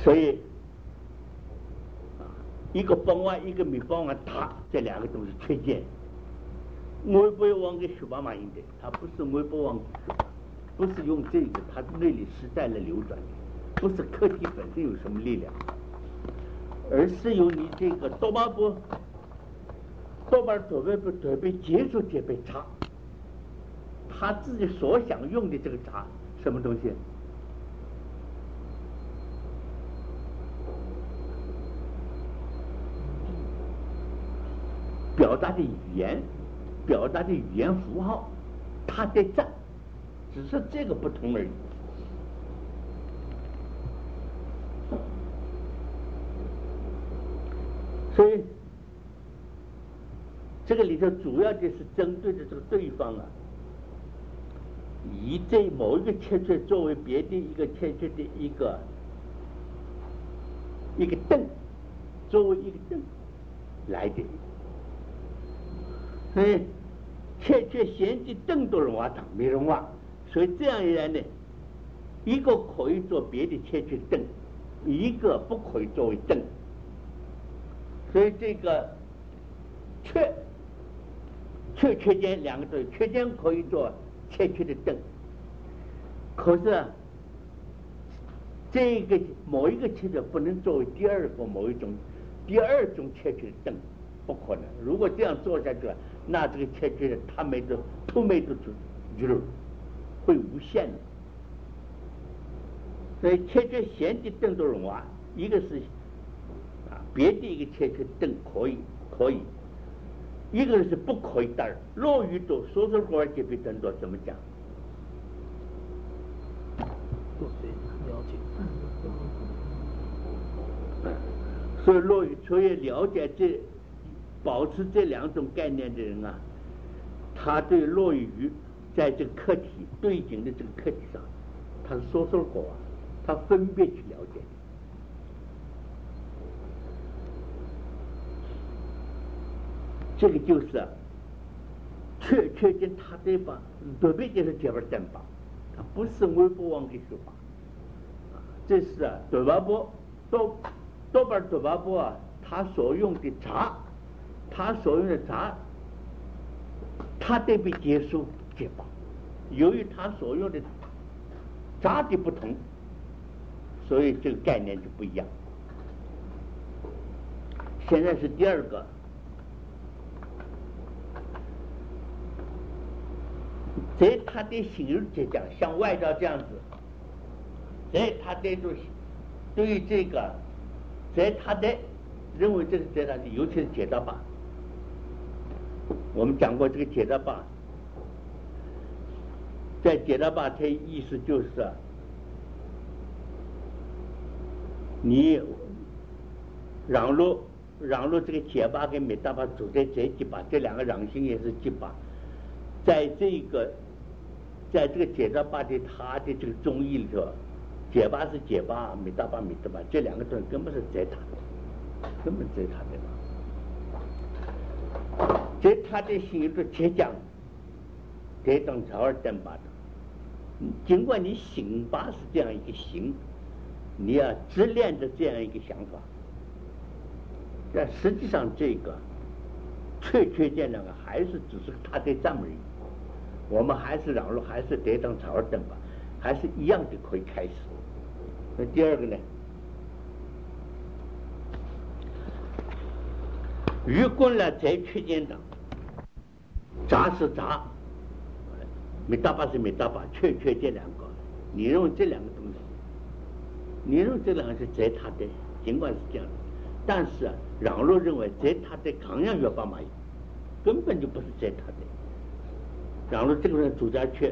所以一个帮完一个没帮完大，这两个都是缺陷。我不要往给血把嘛用的，它不是我不往，不是用这个，它内里是在了流转的，不是客体本身有什么力量，而是由你这个多巴波、多巴左边不左边接触这边茶，他自己所想用的这个茶什么东西？表达的语言，表达的语言符号，它在这，只是这个不同而已。所以这个里头主要的是针对的这个对方啊，以这某一个切缺作为别的一个切缺的一个灯，作为一个灯来的。所以切缺衔接灯都融化，没融化，所以这样一来呢，一个可以做别的切缺灯，一个不可以作为灯。所以这个缺间两个都有，缺间可以做切缺的灯，可是啊，这个某一个切缺不能作为第二种切缺的灯，不可能。如果这样做下去了，那这个切缺的它没得透没得就会无限的。所以切缺衔接灯都融化，一个是别的一个切缺灯可以，一个是不可以的。落雨多说过这边灯多怎么讲？ 了解。 所以落雨，所以了解保持这两种概念的人啊，他对落雨在这个课题对景的这个课题上，他是说过啊，他分别去了解。这个就是确定他对吧？特别就是这边灯吧，他不是微波网给说法，这是多巴波多巴波啊，他所用的茶，他得被结束解法。由于他所用的茶的不同，所以这个概念就不一样。现在是第二个。在他的形容来讲，像外道这样子，在他的对于这个，在他的认为这是在他的，尤其是解答法。我们讲过这个解答法，在解答法，它意思就是你让路这个解法跟没答法走在这几把，这两个让性也是几把，在这个解答法的他的这个中义里头，解法是解法，没答法，这两个东西根本是在他的，根本在他的。在他的心里头切讲，这当朝而等吧的。尽管你行法是这样一个行，你要执念的这样一个想法，但实际上这个确见那个还是只是他的障而已。我们还是让路，还是得当朝而等吧，还是一样的可以开始。那第二个呢？如果呢在确见上，杂是杂，没大把是没大把，确这两个，你认为这两个东西，你认为这两个是在他的，尽管是这样的，但是让路认为在他的抗阳药法嘛，根本就不是在他的。然后这个人主家缺，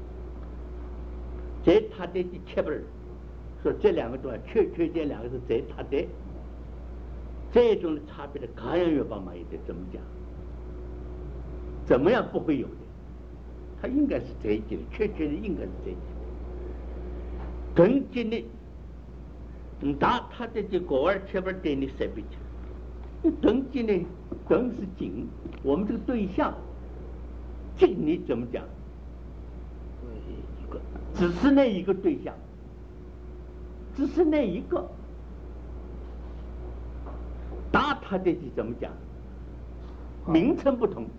在他的切本说这两个东西确这两个是在他的这种差别的抗阳药法嘛，也得怎么讲？怎么样不会有的？他应该是在一起的，确的应该是在一起的。根基呢？他的这国外切本对你设备去，根基呢？根是景，我们这个对象。这个你怎么讲？只是那一个对象，只是那一个， 达他的是怎么讲？名称不同。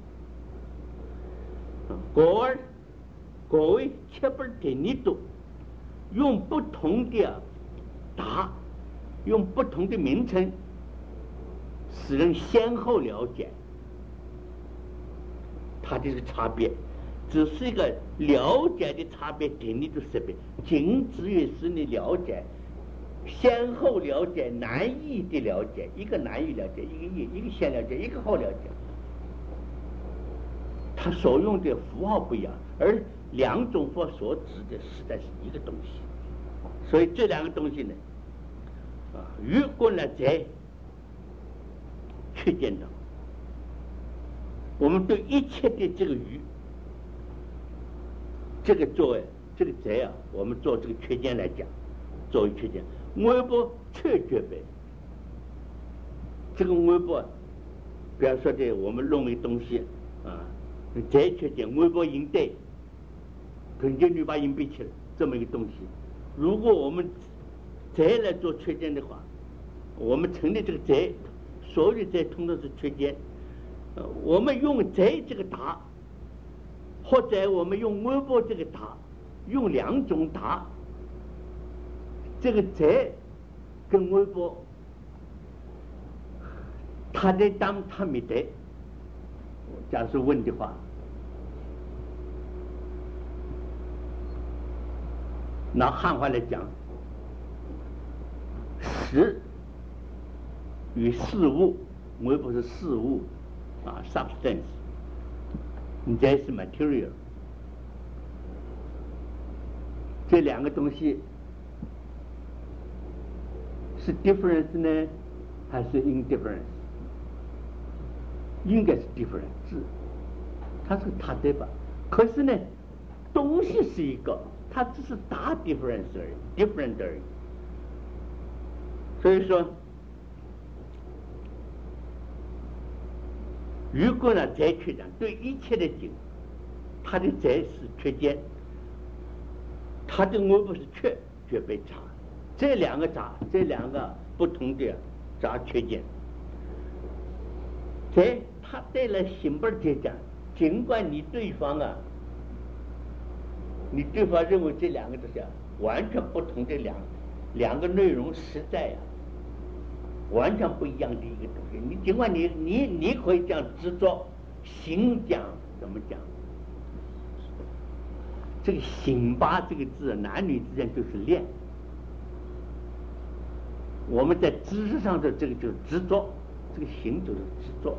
各位切本给你读，用不同的达，用不同的名称，使人先后了解它的这个差别，只是一个了解的差别，给你的识别，仅止于使你了解，先后了解难易的了解，一个难易了解，一个先了解，一个后了解。它所用的符号不一样，而两种符号所指的实在是一个东西，所以这两个东西呢，如果呢在确见到，我们对一切的这个语，这个作为这个在啊，我们做这个确见来讲，作为确见，微波确决呗。这个微波，比方说的我们弄一个东西啊。再确见微波应对，平均率把硬币起来这么一个东西，如果我们再来做确见的话，我们成立这个在，所有的在通通是确见。我们用在这个答，或者我们用微波这个答，用两种答，这个在跟微波，他得当他没得。假如问的话，拿汉话来讲，实与事物，微波是事物啊 ，substance， 这是 material， 这两个东西是 difference 呢，还是 indifference？应该是 difference， 它是它对吧？可是呢，东西是一个，它只是大 difference 而已 ，different 而已。所以说，如果呢在确讲对一切的景，它的在是确见，它的我不是却被查，这两个查，这两个不同的查确见。在他对了行本来讲，尽管你对方啊，你对方认为这两个东西完全不同的两个内容实在完全不一样的一个东西，你尽管你可以这样执着，行讲怎么讲？这个行吧这个字，男女之间就是恋。我们在知识上的这个就是执着。这个行就是执着，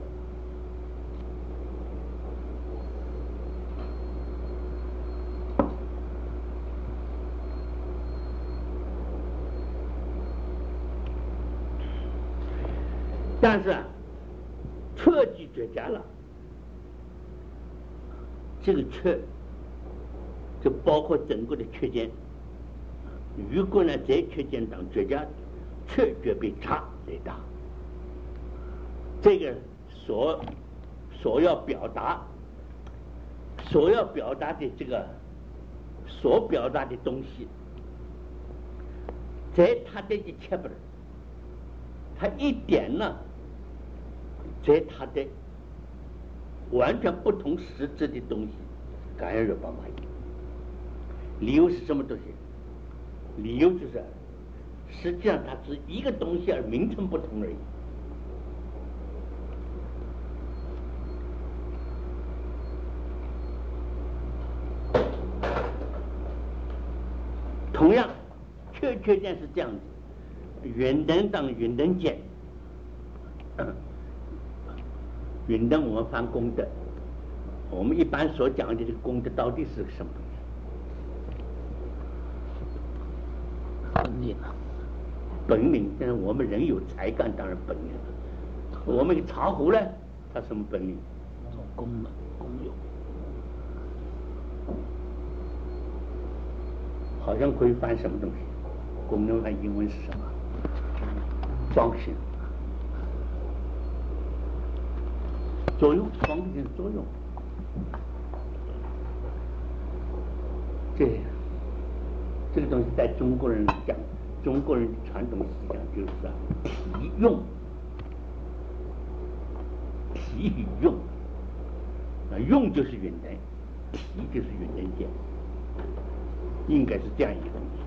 但是彻底绝佳了，这个确就包括整个的缺见。如果呢在缺见当绝佳，确绝被差最大。这个所要表达的这个所表达的东西，在他的一切本，他一点呢，在他的完全不同实质的东西，感染了帮忙。理由是什么东西？理由就是实际上它是一个东西而名称不同而已。同样，确见是这样子，云灯当云灯见，云灯我们翻功德，我们一般所讲的这个功德到底是个什么东西？ 本领啊， 本领。但是我们人有才干，当然本领了。我们一个茶壶呢，它什么本领？ 功能功用。 好像可以翻什么东西？功能翻英文是什么？function。作用，function作用。这个东西在中国人讲，中国人的传统思想就是体用， 体与用，用就是云能，体就是云能见，应该是这样一个东西。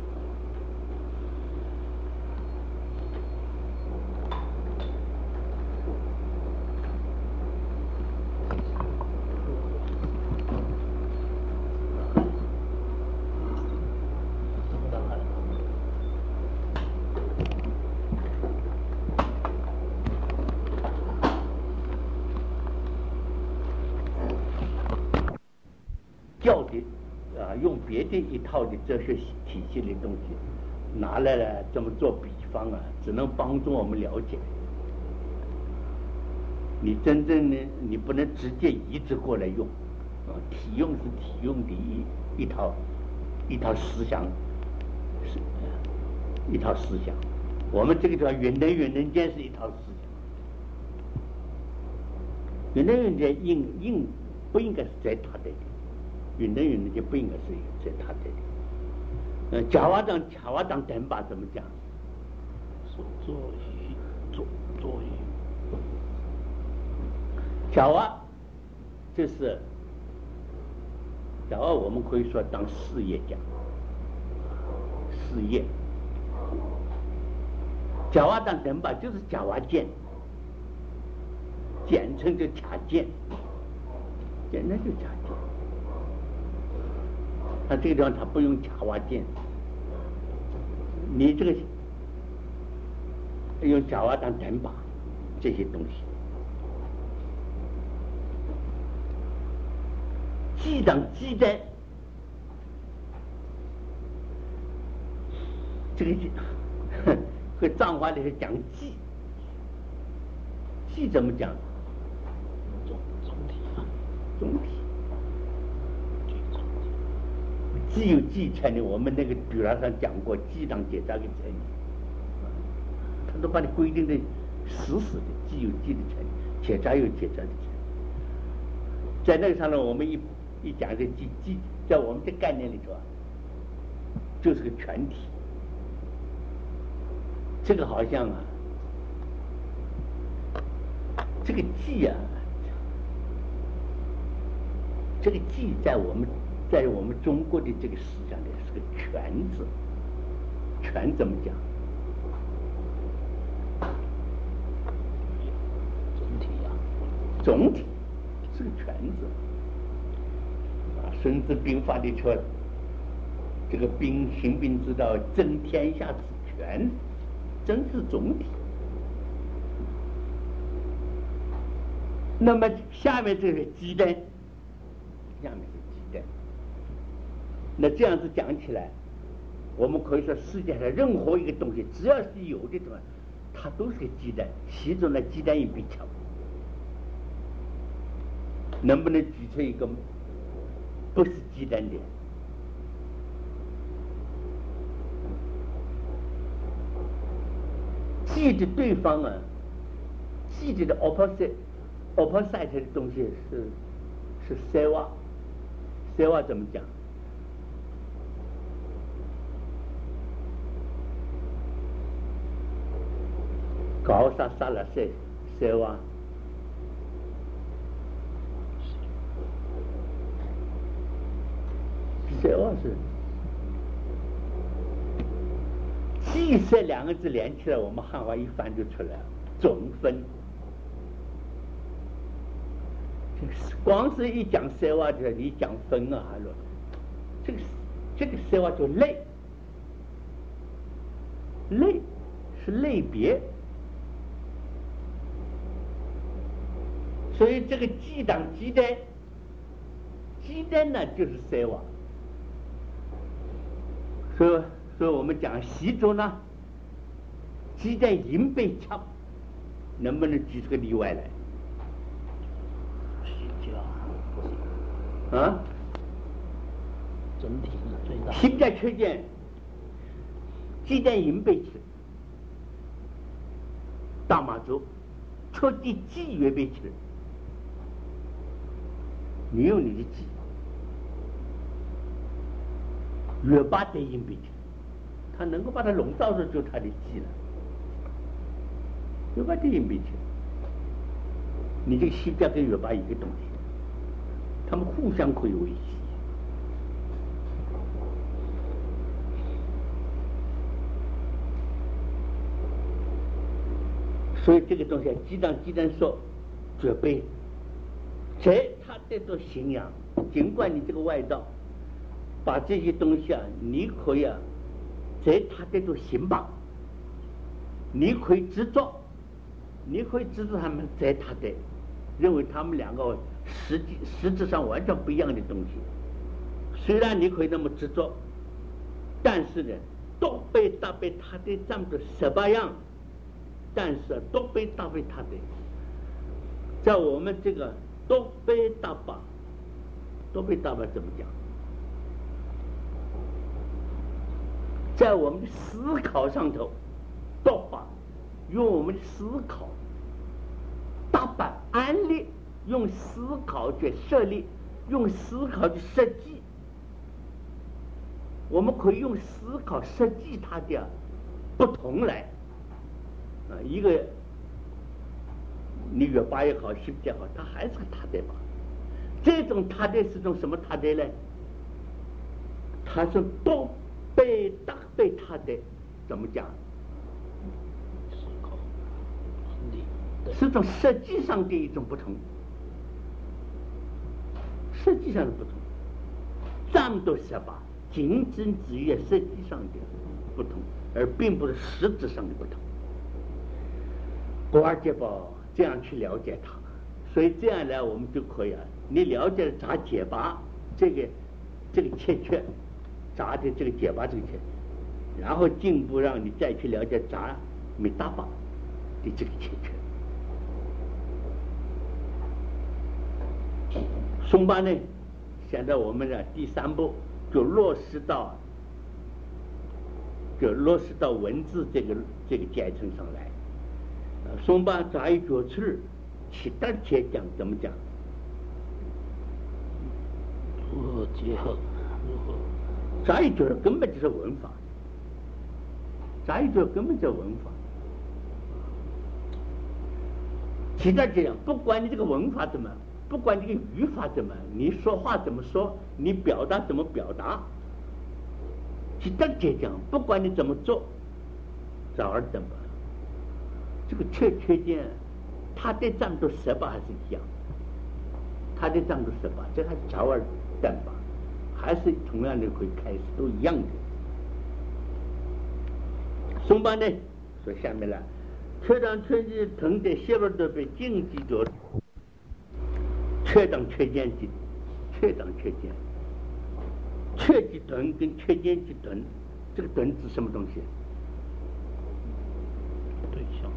教的用别的一套的哲学体系的东西拿来了这么做比方只能帮助我们了解。你真正的你不能直接移植过来用体用是体用的一套思想，是一套思想。我们这个叫云能见是一套思想，云能见不应该是在他的。云能见不应该是在他这里。贾瓦当等把怎么讲？ 作于贾瓦，这是贾瓦，我们可以说当事业家，事业。贾瓦当等把就是贾瓦剑，简称就贾剑，简称就贾剑。他这个地方他不用贾瓦剑，你这个用贾瓦当等把这些东西，鸡当鸡蛋，这个和藏话里是讲鸡，鸡怎么讲？总体。既有既成的，我们那个表上讲过，既当结扎的成立，他都把你规定的死死的，既有既的成立，结扎有结扎的成立。在那个上呢，我们一讲这既，在我们这概念里头就是个全体。这个好像这个既这个既在我们中国的这个思想里是个全字，全怎么讲？总体是个全字。孙子兵法里说，这个行兵之道，争天下之全，争是总体。那么下面这个鸡蛋，下面是鸡蛋。那这样子讲起来，我们可以说世界上任何一个东西，只要是有的东西，它都是个鸡蛋，其中的鸡蛋一比强。能不能举出一个不是鸡蛋的？记的对方记的 opposite 的东西是 seva 怎么讲？搞啥杀了seva。seva是既色两个字连起来，我们汉话一翻就出来了，总分。光是一讲seva就你讲分还乱。这个seva叫类是类别，所以这个鸡当鸡蛋呢就是seva。所以我们讲习作呢，鸡蛋银被抢，能不能举出个例外来？ 整体是最大。 现在确见鸡蛋银被吃，大马洲确地鸡也被吃，你用你的鸡。越把得银被吃，他能够把它笼罩住，就他的鸡了。越把得银被吃， 你这个西家跟月巴一个东西，他们互相可以维系。所以这个东西鸡蛋说绝对，在他这种信仰，尽管你这个外道把这些东西你可以在他这种信吧，你可以制作他们在他的认为他们两个实质上完全不一样的东西。虽然你可以那么制作，但是呢，都被他的这么多18样。但是都被搭配他的，在我们这个都被搭把怎么讲？在我们的思考上头，都把用我们的思考搭把安利，用思考去设立，用思考去设计。我们可以用思考设计它的不同来。一个你月巴也好，西也好，它还是个他的吧。这种他的是种什么他的呢？它是都被搭配他的，怎么讲？ 思考是种设计上的一种不同，设计上的不同，这么多18，仅仅只于设计上的不同，而并不是实质上的不同。古尔杰宝这样去了解它，所以这样来我们就可以你了解咋解拔这个欠缺，咋的这个解拔这个欠缺，然后进一步让你再去了解咋没大把的这个欠缺。松巴呢，现在我们的第3步就落实到文字这个阶层上来。松巴咋一觉出其他节讲怎么讲？ 如何结合？如何？ 咋一觉根本就是文法，咋一觉根本就是文法。其他节讲，不管你这个文法怎么，不管这个语法怎么，你说话怎么说，你表达怎么表达，其他节讲，不管你怎么做，咋而怎么。这个缺点，他的占度18还是一样，他的占度18，这还是早晚等吧，还是同样的可以开始，都一样的。松巴呢，说下面了，缺当缺见同的谢尔都被经济着，缺当缺见的，缺当缺见，缺极同跟缺见极同，这个同指什么东西？ 对象。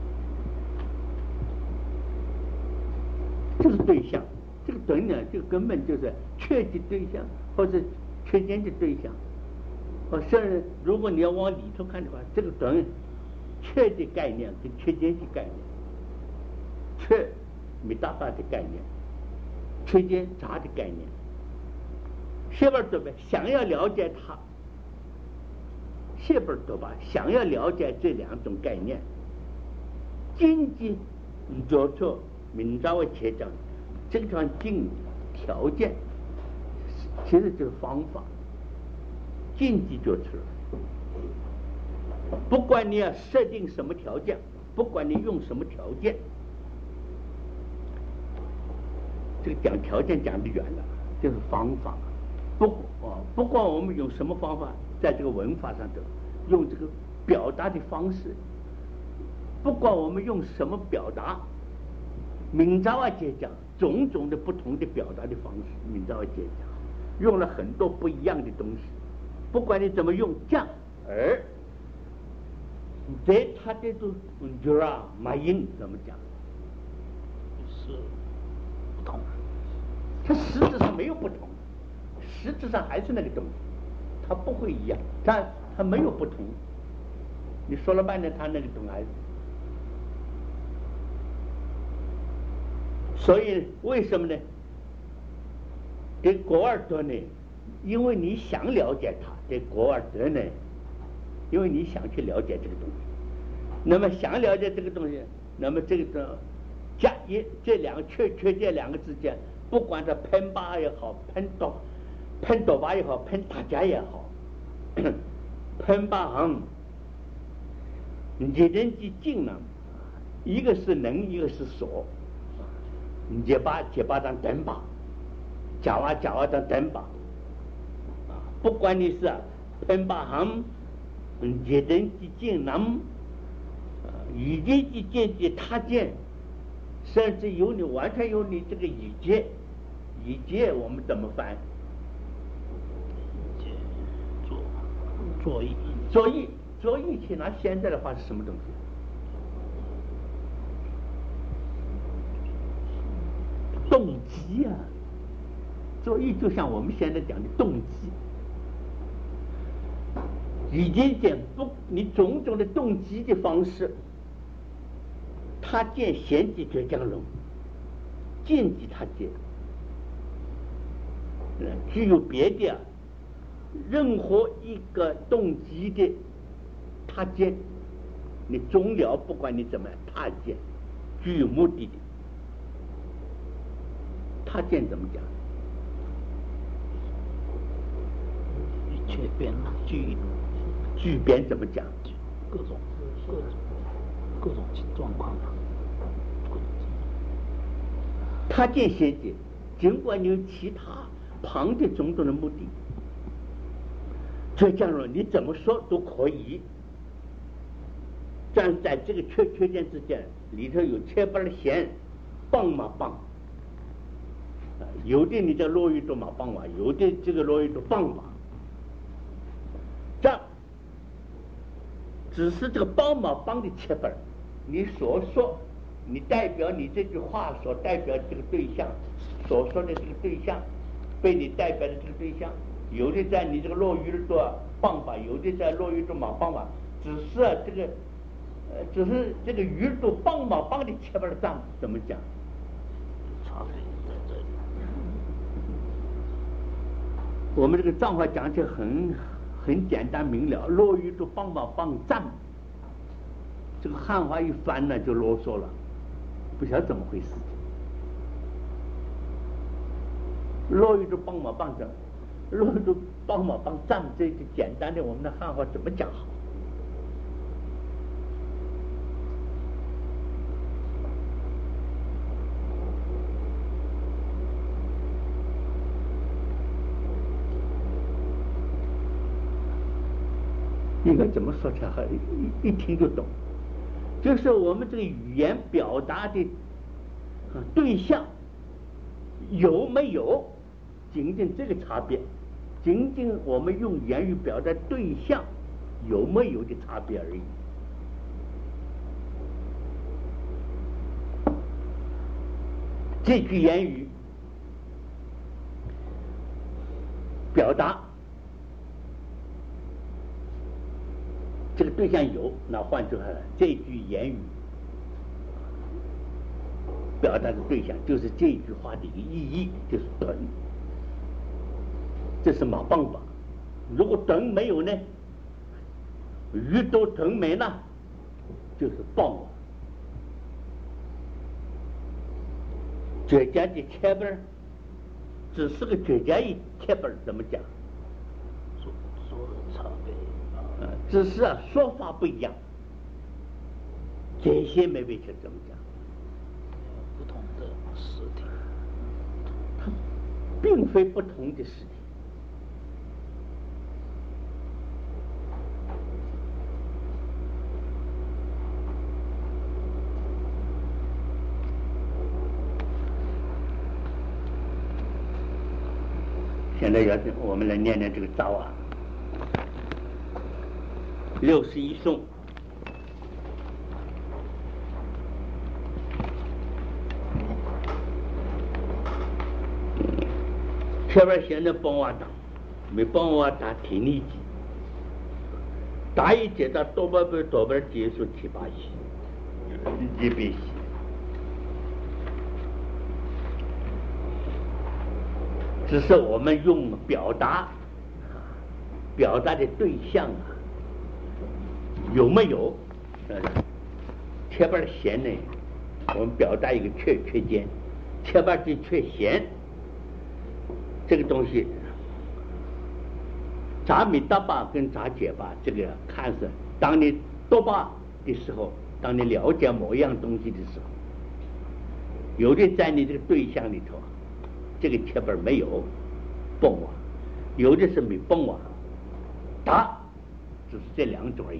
这是对象，这个等呢，就根本就是缺的对象，或者缺见的对象。甚至如果你要往里头看的话，这个等缺的概念跟缺见的概念，缺没大法的概念，缺见杂的概念。谢本多吧，想要了解它，谢本多吧，想要了解这2种概念，经济做出。明朝的切讲，这个地方进条件，其实就是方法，经济就出来。不管你要设定什么条件，不管你用什么条件，这个讲条件讲得远了，就是方法。不管我们用什么方法，在这个文法上头，用这个表达的方式，不管我们用什么表达。明朝节讲种种的不同的表达的方式，明朝节讲用了很多不一样的东西，不管你怎么用讲，而在他这种马音怎么讲？ 是不同。 它实质上没有不同，实质上还是那个东西，它不会一样，它没有不同。你说了半天，它那个东西还是。所以为什么呢？给国尔德呢？因为你想了解它，给国尔德呢，因为你想去了解这个东西。那么想了解这个东西，那么这个加一这两个缺这两个之间，不管是喷巴也好，喷多巴也好，喷大家也好，喷巴行，你人之境呢，一个是能，一个是所，结巴当等巴，假哇当等巴，不管你是喷巴行，你人之境能，以见之见的他见，甚至有你完全有你这个以见我们怎么翻？作意去拿现在的话是什么东西？动机啊！作意就像我们现在讲的动机，已经讲不你种种的动机的方式，他见贤及绝江龙，见及他见，具有别的任何一个动机的他见，你终了不管你怎么样，他见具有目的的，他见怎么讲？ 一切变具变怎么讲？ 各种状况。 他见贤解，尽管你有其他旁的种种的目的，所以这样说你怎么说都可以。但在这个缺点之间里头有切巴的贤，棒嘛棒，有的你叫落玉多嘛棒嘛，有的这个落玉多棒嘛，这样只是这个棒嘛棒的切巴，你所说。你代表你这句话所代表这个对象，所说的这个对象，被你代表的这个对象，有的在你这个落雨做棒法，有的在落雨做马棒法，只是这个鱼做棒马棒的切巴的账怎么讲？ 差别在这里。 我们这个账法讲起来很简单明了，落雨做棒马棒账，这个汉话一翻呢就啰嗦了。不晓得怎么回事，落雨就帮忙帮着，落雨就帮忙帮站，这个简单的我们的汉话怎么讲好？应该怎么说才好？一听就懂。就是我们这个语言表达的对象有没有，仅仅这个差别，仅仅我们用言语表达对象有没有的差别而已。这句言语表达这个对象有，那换句话来，这句言语表达的对象就是这句话的一个意义，就是等，这是马棒吧？如果等没有呢，鱼都等没了，就是棒。绝佳的切本只是个绝佳一切本，怎么讲？ 说的差别。 只是说法不一样，这些没为怎么讲？ 不同的实体， 它并非不同的实体。现在我们来念念这个造啊。61颂，前边现在帮我打，没帮我打体力级，打一节到多半结束提拔戏，一笔戏。只是我们用表达的对象啊。有没有？前边的弦呢， 我们表达一个缺件，切巴之缺弦，这个东西，杂米达巴跟杂解巴，这个看是当你多巴的时候，当你了解某一样东西的时候，有的在你这个对象里头，这个切本没有崩瓦，有的是没崩瓦，达只是这两种而已。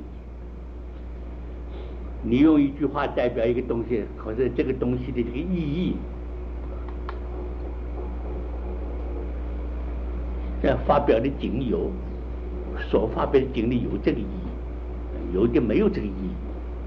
你用一句话代表一个东西，可是这个东西的这个意义，这发表的仅有所发表的经历有这个意义，有的没有这个意义。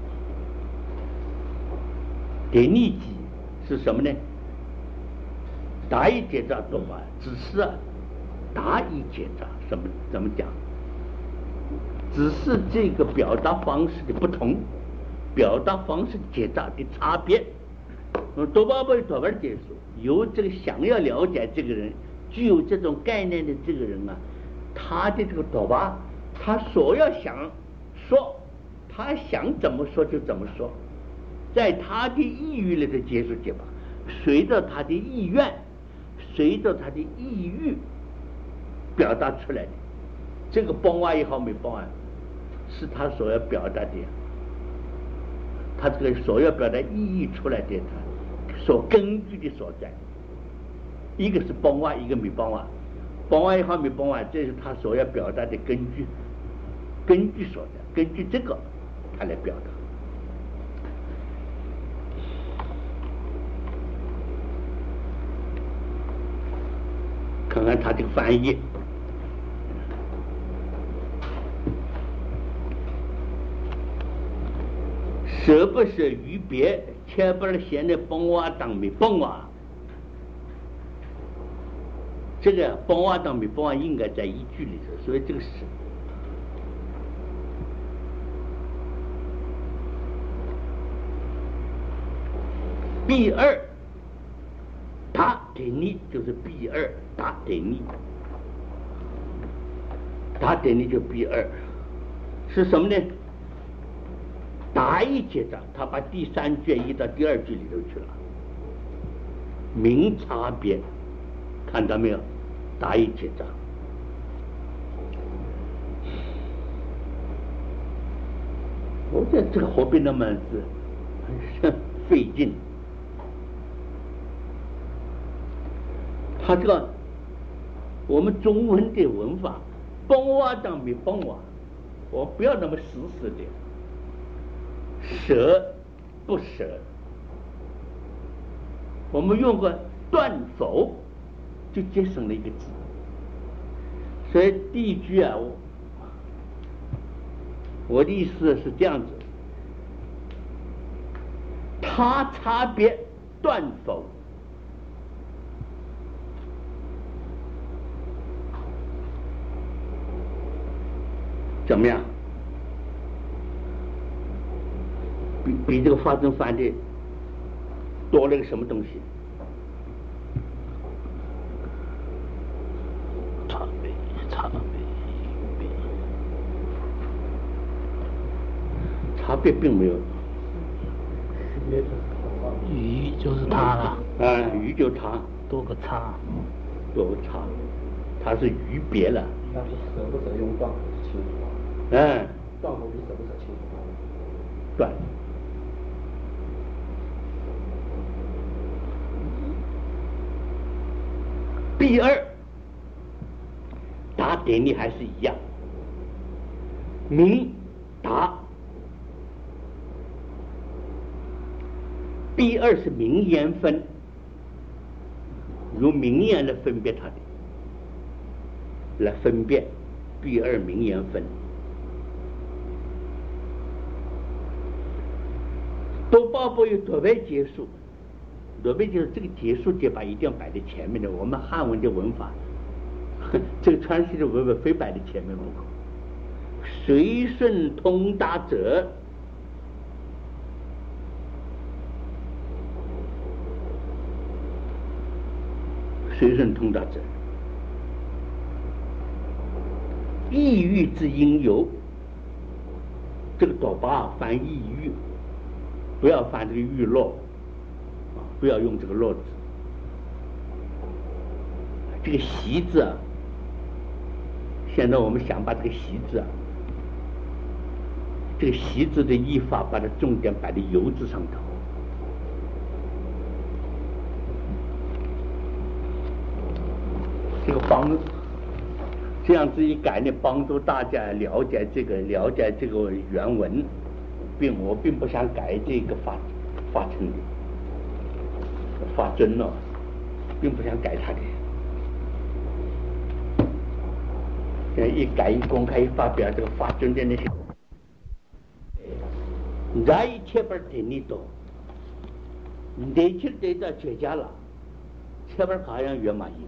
点逆机是什么呢？达一结扎多吧，只是达一结扎，怎么讲？只是这个表达方式的不同，表达方式结扎的差别。多巴不多巴结束，有这个想要了解这个人，具有这种概念的这个人啊，他的这个多巴，他所要想说，他想怎么说就怎么说，在他的意欲里的结束结吧，随着他的意愿，随着他的意欲表达出来的，这个崩完也好没崩完，是他所要表达的，他这个所要表达意义出来的，他所根据的所在，一个是崩完，一个没崩完，崩完也好没崩完，这是他所要表达的根据所在，根据这个他来表达。看看他这个翻译，舍不舍于别，切不是现在崩瓦当没崩瓦，这个崩瓦当没崩瓦应该在一句里头，所以这个是B 二达得尼，就是 B 二达得尼，达得尼就 B 二是什么呢？达一结扎，他把第三句移到第二句里头去了，明差别，看到没有？达一结扎，我觉得这个何必那么是费劲？他这个我们中文的文法，崩瓦当没崩瓦，我不要那么死的。舍不舍，我们用个断否就节省了一个字，所以第一句啊，我的意思是这样子，他差别断否，怎么样？比这个发生翻的多了个什么东西？差别并没有。 鱼就是它了。 鱼就它。 多个差。 它是鱼别了。 那是舍不舍用断口是清楚吗？断口比舍不舍清楚吗？ 断。B 二答点力还是一样，明答 B 二是名言分，由名言来分别它的，来分辨 B 二名言分。多巴不有多为结束，多为就是这个结束结巴一定要摆在前面的。我们汉文的文法，这个川西的文法非摆在前面不可。随顺通达者，随顺通达者，意欲之因由，这个多巴翻意欲，不要翻这个欲落， 不要用这个落字。这个习字啊，现在我们想把这个习字啊，这个习字的译法，把它重点摆在游字上头。这个这样子一改呢，帮助大家了解这个原文，我并不想改这个法称的法尊哦，并不想改它的。一改一公开一发表这个法尊的那些，那一切本的你都，你去得到绝佳了，切本好像圆满音。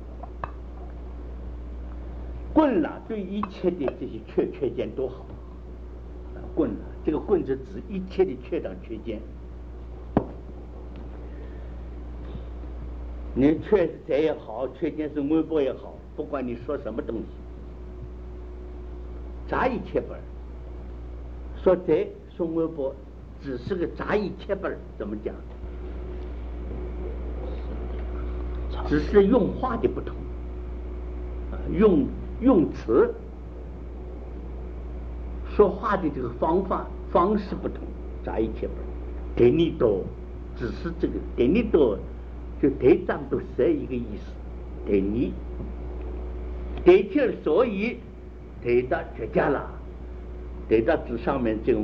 棍了对一切的这些缺见都好，棍了这个棍是指一切的缺长缺见。你缺是贼也好，缺见是微博也好，不管你说什么东西，杂一切本，说贼说微博，只是个杂一切本，怎么讲？只是用话的不同，用词说话的这个方式不同，杂一切本。给你多，只是这个给你多，就得长都是一个意思。给你得劲，所以得到绝佳了，得到这上面这个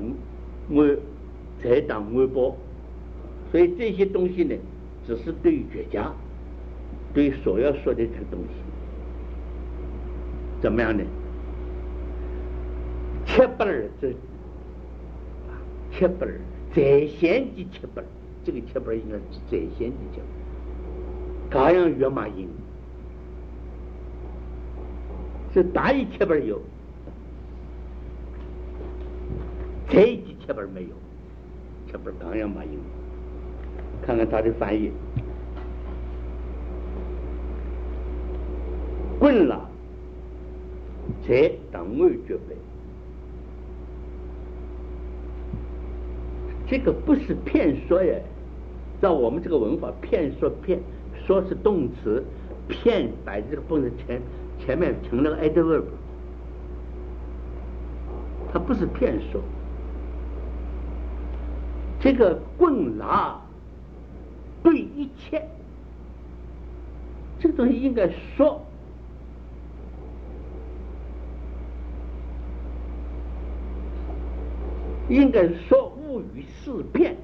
才当微博，所以这些东西呢，只是对于绝佳，对于所要说的这个东西。怎么样呢？切本儿切本儿在先的切本儿，这个切本儿应该是在先的切本儿。这样圆满音是大一切本儿有，在的切本儿没有，切本儿刚样满音。看看他的翻译，棍了。才当未绝备，这个不是骗说呀。照我们这个文法，骗说是动词，骗摆这个动词前面成了个 adverb， 它不是骗说。这个棍拿对一切，这个东西应该说。应该说物语事变，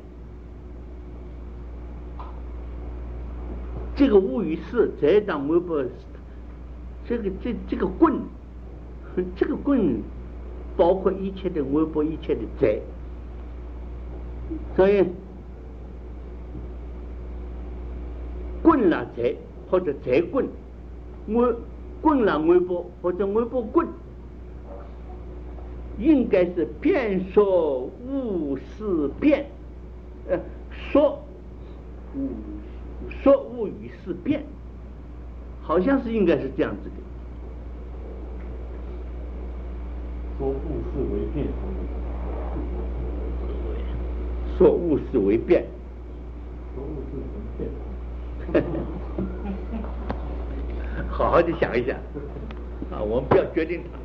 这个物语事在当微博，这个棍，这个棍包括一切的微博，一切的在，所以棍了在或者在棍，棍了微博或者微博棍。应该是变说物事变，说物语事变，好像是应该是这样子的。 说物事为变， 说物事为变， 说物事为变。 好好的想一想啊，我们不要决定它。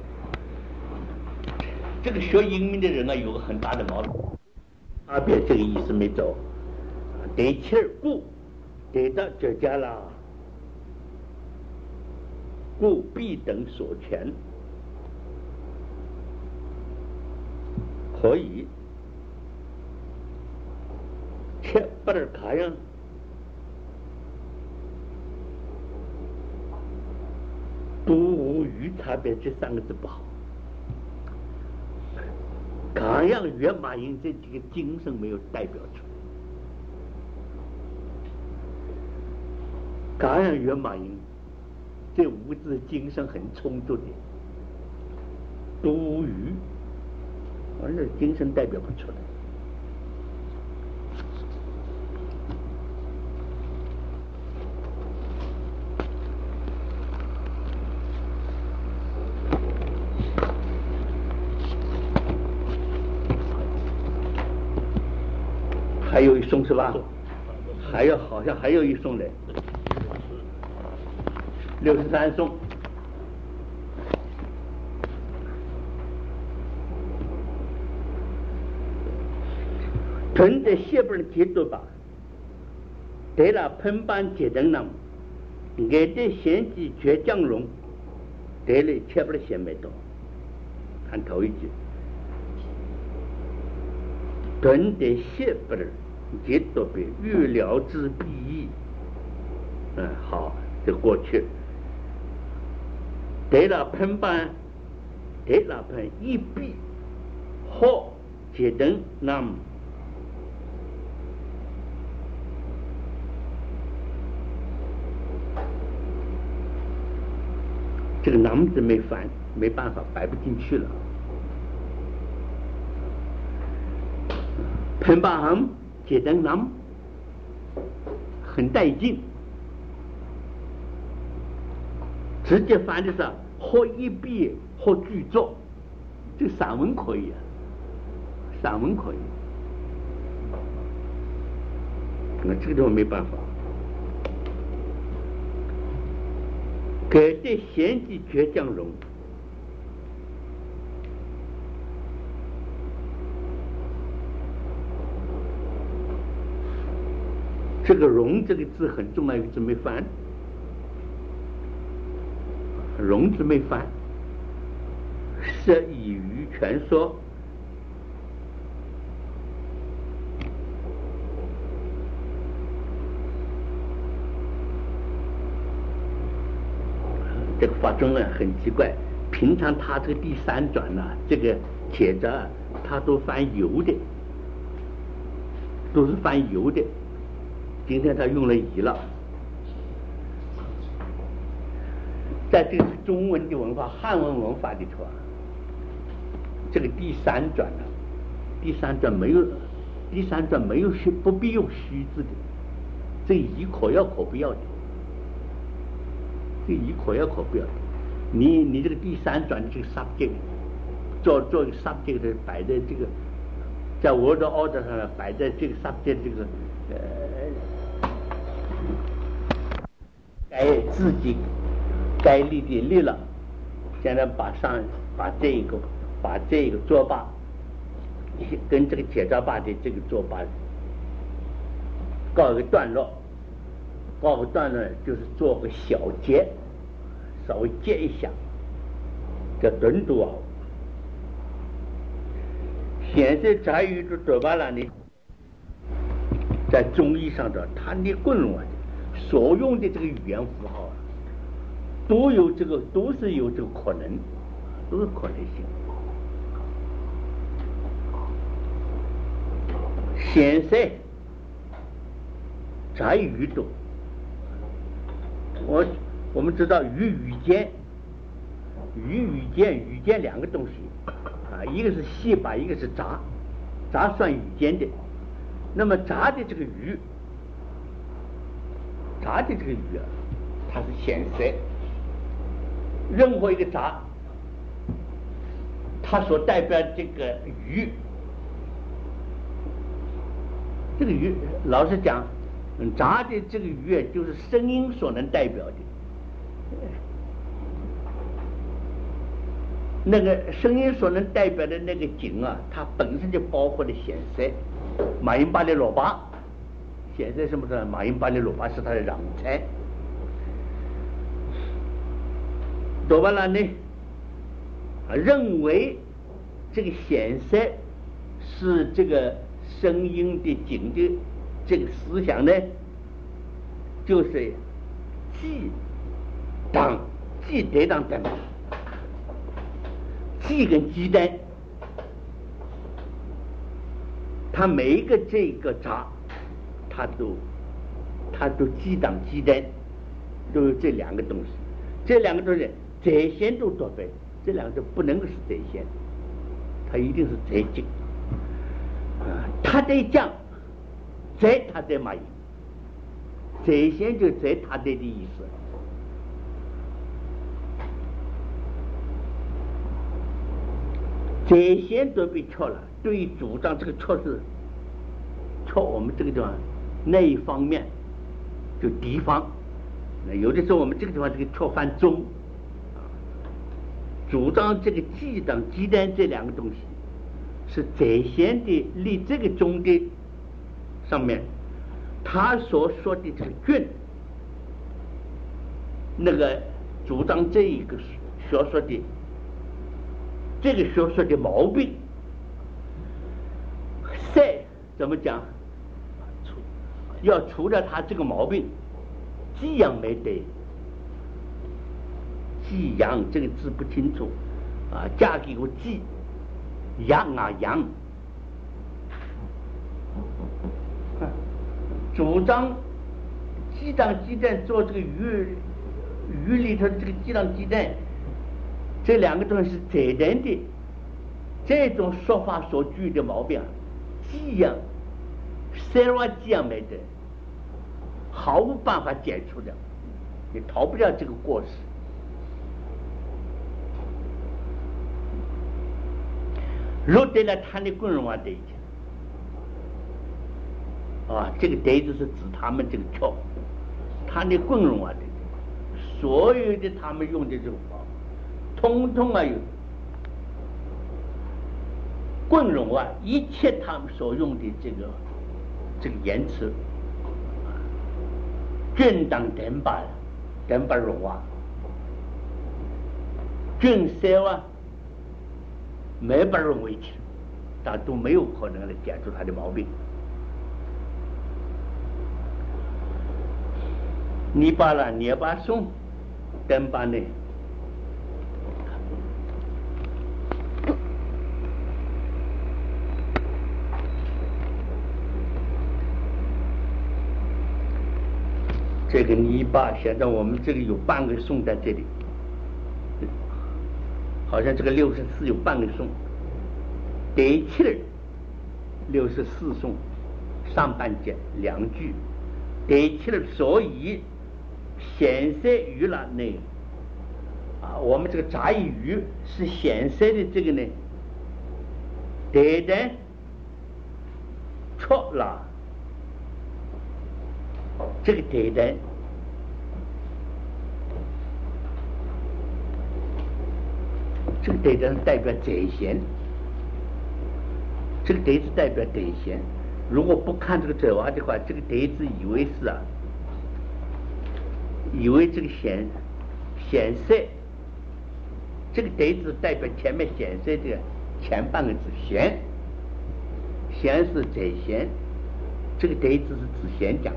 这个学英文的人啊，有个很大的毛病，别这个意思没走，得气儿故得到绝佳啦，故必等所全，可以切不儿卡样，都无与差别，这三个字不好。刚样圆满音这几个精神没有代表出来，刚样圆满音这五个字精神很充足的，多余，而且精神代表不出来。还有一松是吧？ 好像还有一颂嘞，63颂。屯的西边节奏吧，得了喷班节灯呢，爱的贤妻绝将容，得了切不了先没多。看头一句，屯的西边节奏比预料之必易。好，这过去。得了喷班，得了喷一笔，好节灯那么。这个南字没翻，没办法摆不进去了。喷把行节灯南很带劲，直接翻的是或一笔或句作，这个散文可以啊，散文可以。那这个地方没办法。给的贤妻绝将容，这个容这个字很重要，一个字没翻，容字没翻，是以于全说。这个法中很奇怪，平常他这个第三转这个帖子他都翻有的，都是翻有的。今天他用了乙了，在这个中文的文化、汉文文化里头这个第三转第三转没有虚，不必用虚字的，这乙可要可不要的。这一可要可不要，你这个第三转的这个 subject， 做一个 subject 的摆在这个，在 word order 上摆在这个 subject 这个该自己该立的立了，现在把这个作罢跟这个解照罢的这个作罢告一个段落。告个段落就是做个小结，稍微结一下，叫顿读啊。现在在于这做罢了呢，在中医上的它的棍论的所用的这个语言符号都是有这个可能，都是可能性。现在在于中。我们知道语间两个东西一个是细把，一个是杂算语间的。那么杂的这个语它是显色，任何一个杂它所代表这个语，这个语老实讲杂的这个语就是声音所能代表的，那个声音所能代表的那个景它本身就包括了显色。马英巴的罗巴显色什么的，马英巴的罗巴是他的壤才。多巴兰呢认为这个显色是这个声音的景的这个思想呢，就是记得当等，记跟鸡蛋，它每一个这个杂，它都鸡当鸡蛋，都有这两个东西，这两个东西在先都作废，这两个都不能够是在先，它一定是在精他在讲。在他在嘛意，在先就在他在的意思。在先都被敲了，对于主张这个确是敲我们这个地方那一方面就敌方。那有的时候我们这个地方这个错犯中，主张这个鸡蛋这两个东西是在先的立这个中的上面，他所说的这个菌，那个主张这一个学说的这个学说的毛病，赛怎么讲？要除了他这个毛病，寄养没得，寄养这个字不清楚啊，嫁给我寄养啊养，主张鸡蛋做这个鱼里头的这个鸡蛋，这两个东西是责任的，这种说法所具的毛病，寄养塞瓦寄养没得，毫无办法解除的，你逃不掉这个过失。落得了他的棍人啊，对啊，这个对子是指他们这个跳，他的棍人啊，对，所有的他们用的这种法，通通啊有棍人啊，一切他们所用的这个言辞，军当等把容啊，军色啊。没法容为题，但都没有可能来解除他的毛病。你把了捏把松，等把呢？这个泥巴，现在我们这个有半个松在这里。好像这个64有半个颂，第764颂上半节两句，第7所以显色语了呢啊，我们这个杂语是显色的这个呢，对的错了，这个对的。这个对子代表在先，这个对子代表对先。如果不看这个走啊的话，这个对子以为是啊，以为这个显色，这个对子代表前面显色的前半个字显是在先，这个对子是指先讲的。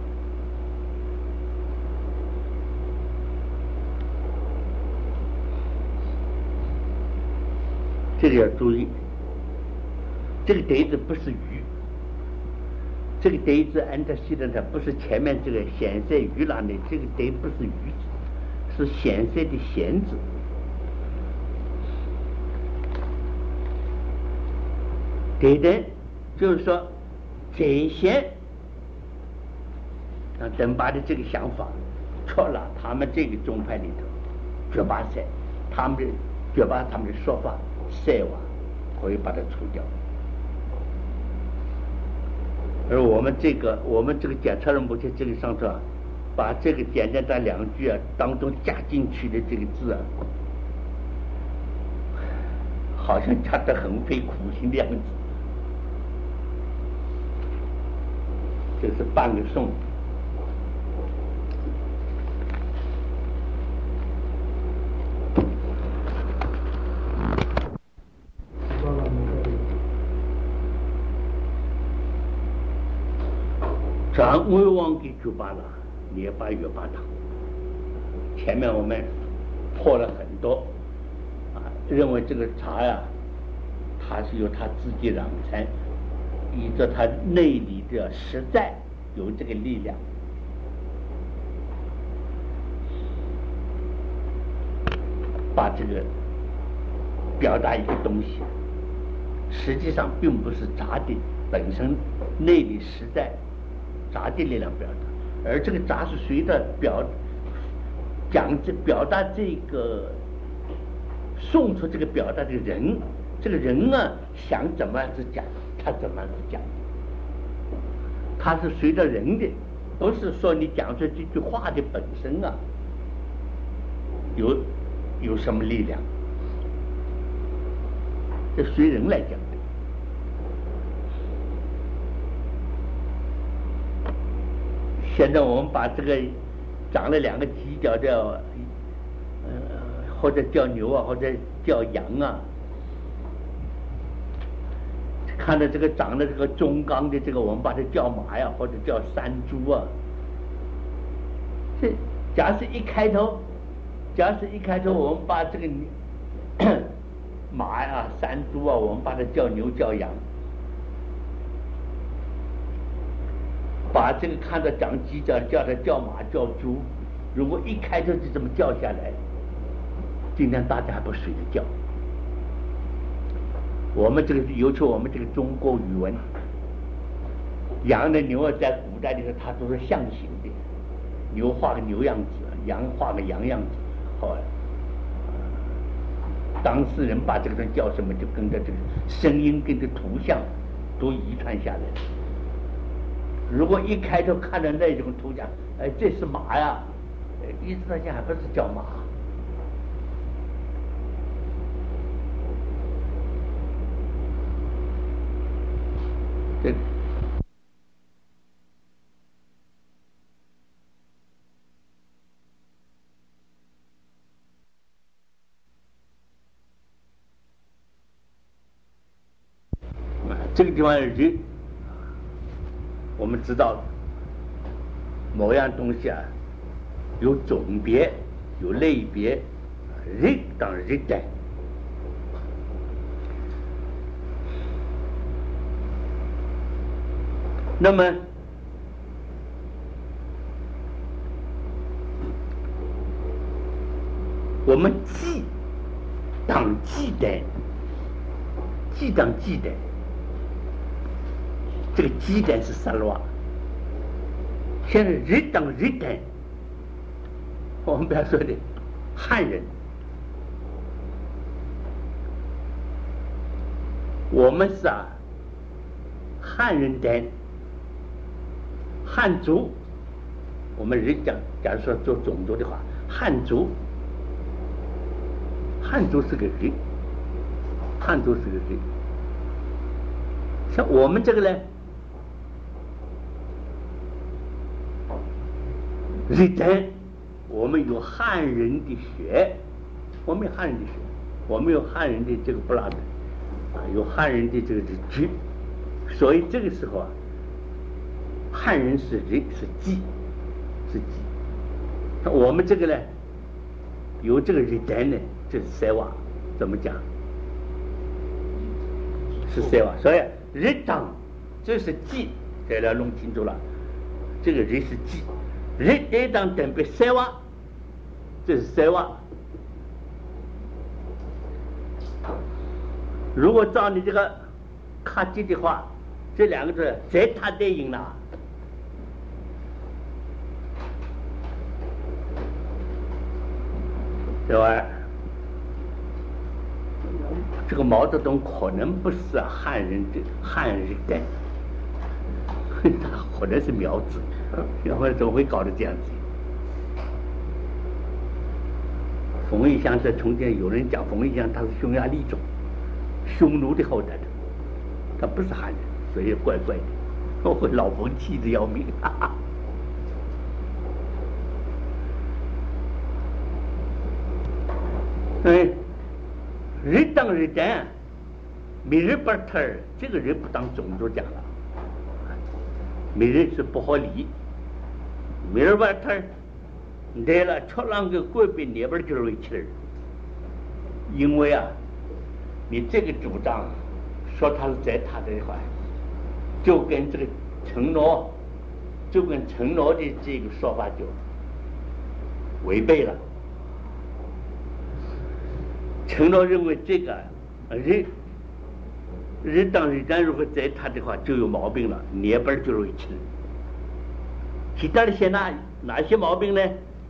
这个要注意，这个对子不是鱼，这个对子按照系统它不是前面这个显色鱼啦的，这个对不是鱼字，是显色的显字。对的，就是说在先等把的这个想法错了，他们这个宗派里头绝把赛，他们的绝把他们的说法。赛瓦可以把它除掉，而我们这个检测人目前这个上头啊，把这个简单的两句啊当中加进去的这个字啊，好像加得很费苦心的样子，这是半个颂。转为王给举罢了，也把月把党。前面我们破了很多啊，认为这个茶呀，它是由它自己染成，依着它内里的实在有这个力量，把这个表达一个东西，实际上并不是茶的本身内里实在。杂的力量表达，而这个杂是随着表达这个送出这个表达的人，这个人啊想怎么样子讲，他怎么样子讲， 它是随着人的，不是说你讲出这句话的本身啊，有什么力量？这随人来讲的。现在我们把这个长了两个犄角叫或者叫牛啊，或者叫羊啊，看到这个长的这个中刚的这个，我们把它叫马呀，或者叫山猪啊。这假使一开头，我们把这个马呀、山猪啊，我们把它叫牛叫羊。把这个看到长犄角叫它叫马叫猪，如果一开头就这么叫下来，今天大家还不睡着觉。我们这个尤其我们这个中国语文，羊的牛啊，在古代里头它都是象形的，牛画个牛样子，羊画个羊样子。后来当事人把这个人叫什么，就跟着这个声音跟着图像都遗传下来了。如果一开头看到那种图像，这是马呀，一直到现在还不是叫马。这这个地方人，我们知道某样东西啊，有种别，有类别，人当人代。那么我们记当记代，记当记代，这个记代是萨罗。现在人当人代，我们不要说的汉人，我们是汉人代。汉族，我们人讲，假如说做种族的话，汉族是个人，汉族是个人。像我们这个呢，人代，我们有汉人的血，我们有汉人的血，我们有汉人的这个blood，有汉人的这个血，所以这个时候啊。汉人是人，是记，那我们这个呢，有这个人代呢，这是塞瓦，怎么讲？是塞瓦，所以人当这是记，大家弄清楚了，这个人是记，人代当等于塞瓦，这是塞瓦。如果照你这个卡记的话，这两个字在他对应了。对吧？这个毛泽东可能不是汉人代，他可能是苗子，要不然怎么会搞得这样子？冯玉祥在从前有人讲冯玉祥他是匈牙利种，匈奴的后代的，他不是汉人，所以怪怪的，我老冯气得要命，哈哈。人当人代，每日不特，这个人不当种族讲了，每日是不合理，每日不特，来了出浪个国别那边就是为气儿，因为啊，你这个主张说他是在他的话，就跟这个承诺的这个说法就违背了。承诺认为这个人当人代如果在他的话就有毛病了，那边就容易吃。其他的些哪些毛病呢？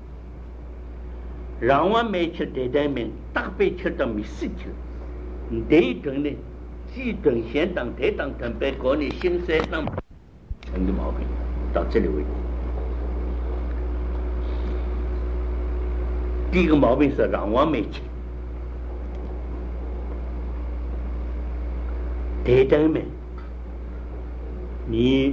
让我没吃对待面，大被吃到没事吃。这一种呢，既等先当台当等白国呢，新三当成的毛病，到这里为止。第一个毛病是让王没吃，对等们，你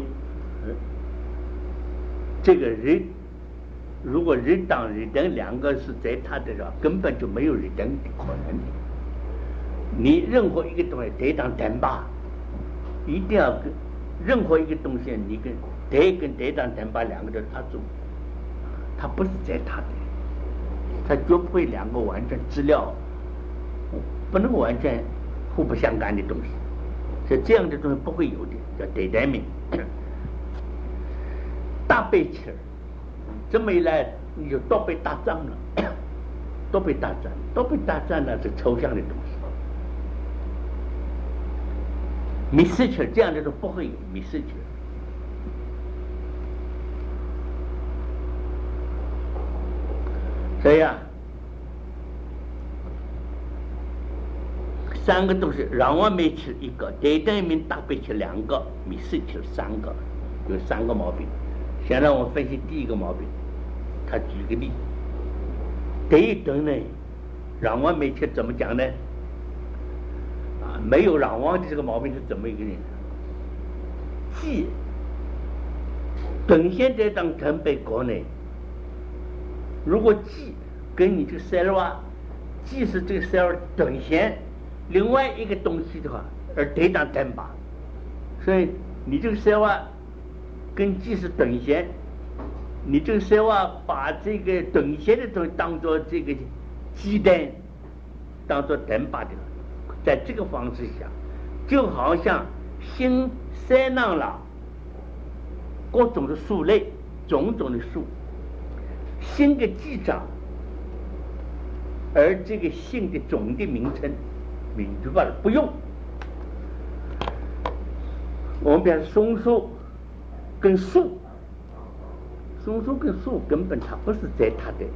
这个人，如果人当人等两个是在他的上，根本就没有人等的可能。你任何一个东西对当等吧，一定要跟任何一个东西，你跟对当等吧两个都他做，他不是在他的，他绝不会两个完全资料不能完全互不相干的东西，所以这样的东西不会有的，叫对待面。大背气儿，这么一来你就多被打仗了，多被打仗呢是抽象的东西。密室气儿这样的都不会有密室气儿。所以啊，三个都是让我没吃一个，对等面大背气两个，密室气三个，有三个毛病。先让我分析第一个毛病，他举个例，这一顿呢，让我没吃怎么讲呢？没有让王的这个毛病是怎么一个人？既等现在当成被国内，如果既跟你这个塞尔瓦，既是这个塞尔等现另外一个东西的话，而对当等吧，所以你这个塞尔瓦跟既是等现，你这个塞尔瓦把这个等现的东西当做这个鸡蛋，当做等吧的了。在这个方式下，就好像新塞囊了各种的树类，种种的树，新的记长，而这个新的种的名称，名字吧不用。我们比如松树跟树，松树跟树根本它不是在它的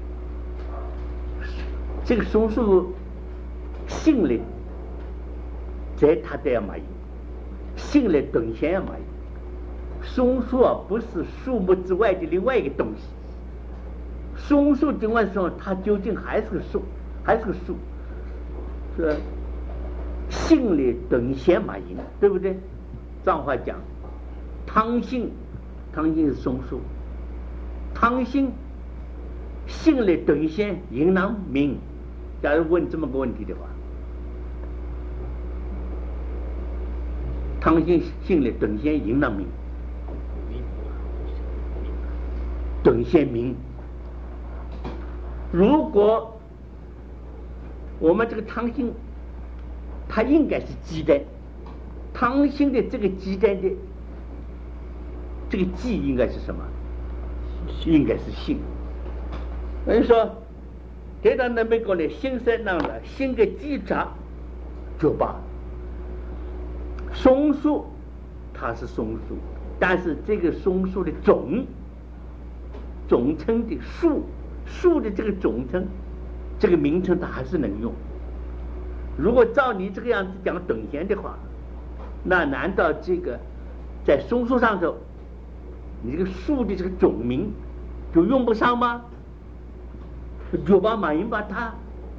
这个松树性里。在它的要嘛用，性来等现要嘛用。松树啊，不是树木之外的另外一个东西。松树尽管说它究竟还是个树，还是个树，是性来等现嘛用，对不对？脏话讲，汤性是松树，汤性性来等现应当明。假如问这么个问题的话。汤性的等现应当明，等现明。如果我们这个汤性，它应该是鸡蛋，汤性的这个鸡蛋的这个鸡应该是什么？应该是性。所以说，这到那美国呢，新山上了新的鸡杂酒吧。松树它是松树，但是这个松树的总称的树的这个总称，这个名称它还是能用。如果照你这个样子讲等闲的话，那难道这个在松树上头，你这个树的这个总名就用不上吗？就把马云把它。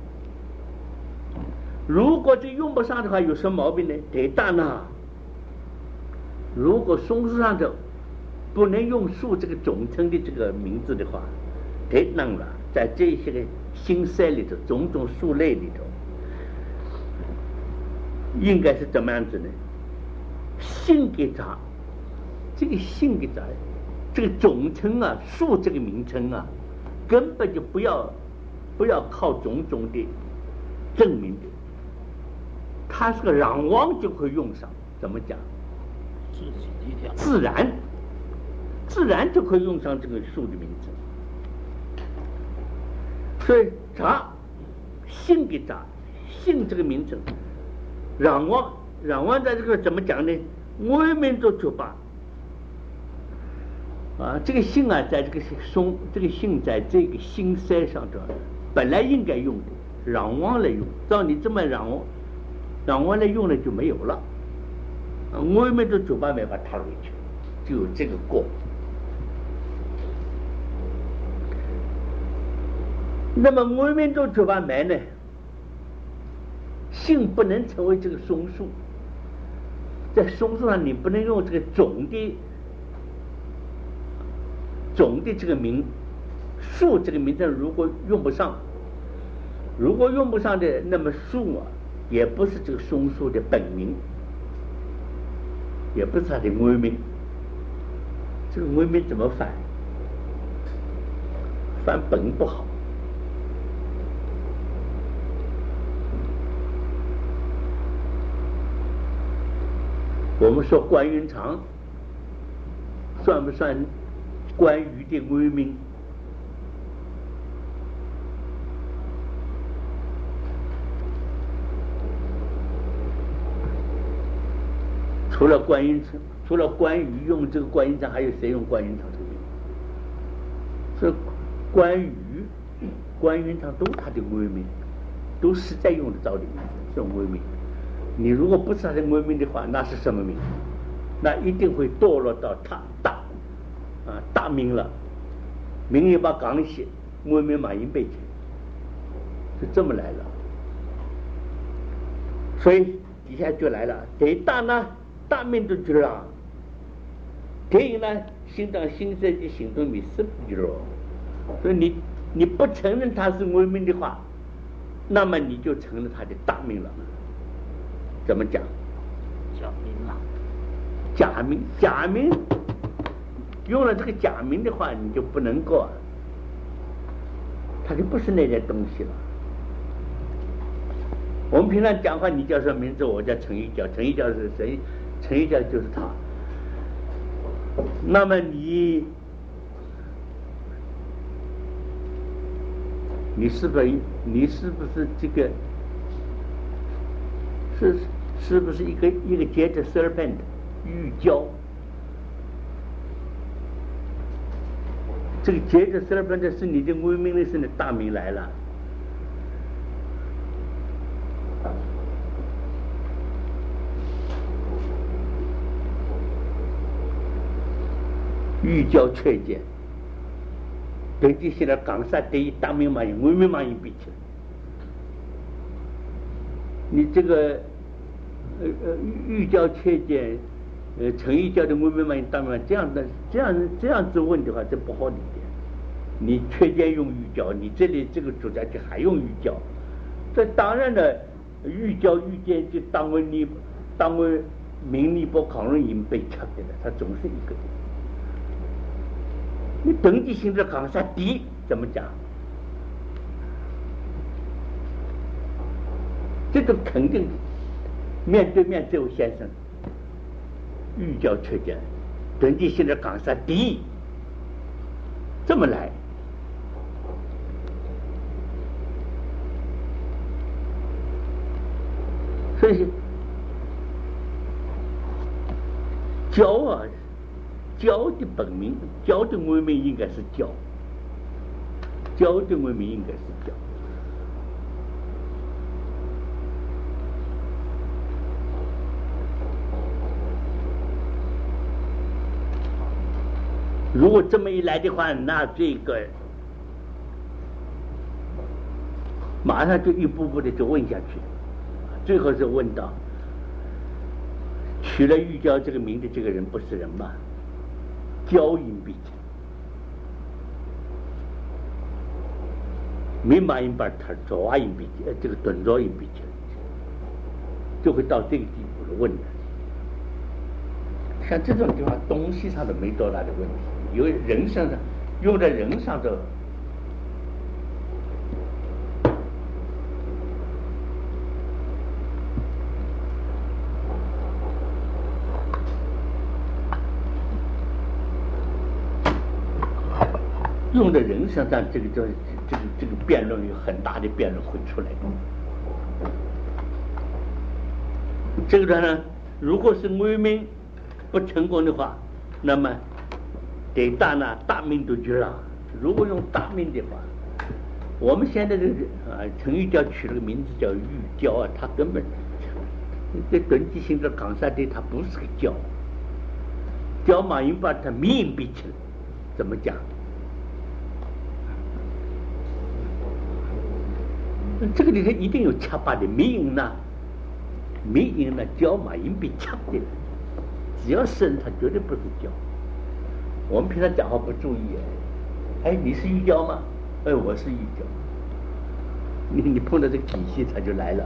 如果这用不上的话，有什么毛病呢？得当呢。如果松树上头不能用树这个总称的这个名字的话，得当了。在这些个新塞里头，种种树类里头，应该是怎么样子呢？性给杂，这个性给杂，这个总称啊，树这个名称啊，根本就不要靠种种的证明的。它是个让王就会用上，怎么讲？自然就可以用上这个树的名字。所以杂性的杂，性这个名称，让王在这个怎么讲呢？外面都酒吧啊，这个性啊，在这个这个性在这个心塞上头，本来应该用的，让王来用。照你这么让王来用了就没有了。外面的酒吧没法踏回去， 就有这个过。那么我们都就把买呢，性不能成为这个松树，在松树上你不能用这个总的这个名，树这个名称如果用不上的，那么树啊也不是这个松树的本名，也不是它的原名。这个原名怎么翻？翻本不好。我们说关云长算不算关羽的原名？除了关羽用这个关云长，还有谁用关云长这个名？所以关羽、关云长都他的原名，都实在用得着的名字，这种原名。你如果不是他的原名的话，那是什么名？那一定会堕落到大名了。名也把港写，原名马英贝去，是这么来了。所以底下就来了，对大呢，大名都知道，对呢，心当心在的行动没是不知道。所以你不承认他是原名的话，那么你就成了他的大名了。怎么讲？ 假名了。 假名，用了这个假名的话，你就不能够啊，他就不是那件东西了。我们平常讲话，你叫什么名字？我叫陈玉娇，陈玉娇是谁？陈玉娇就是他。那么你是不是这个？是不是一个接着 serpent 玉胶？这个接着 serpent 是你的原名的，是你大名来了。玉胶确见，对这些的港山对于大名嘛，原名嘛，比起来，你这个玉胶确见，陈玉胶的原名嘛，大名嘛，这样子问的话，这不好理解。你确见用玉胶，你这里这个主家就还用玉胶，这当然了，玉胶玉见就当为明尼波抗日营被吃的了，它总是一个。你登记性的港山敌怎么讲？这个肯定面对面这位先生玉胶确见，登记性的港山敌这么来。所以胶啊，胶的本名，胶的原名应该是胶，胶的原名应该是胶。如果这么一来的话，那这个马上就一步步的就问下去，最后是问到取了玉胶这个名的这个人不是人吗？胶阴必成，明马阴把他爪阴必成，这个短爪阴必成，就会到这个地步的问的。像这种地方，东西上都没多大的问题，因为人上的用在人上头。用在人身上，这个辩论有很大的辩论会出来。这个呢，如果是原名不成功的话，那么得大名都绝了。如果用大名的话，我们现在这个陈玉娇取了个名字叫玉娇啊，他根本这登记性的港山队，他不是个娇， 叫马云把他密音比起来，怎么讲？这个里头一定有掐巴的密音呢，密音呢叫马音比掐的，只要生它绝对不是叫。我们平常讲话不注意，哎，你是玉娇吗？哎，我是玉娇。你碰到这个体系，它就来了。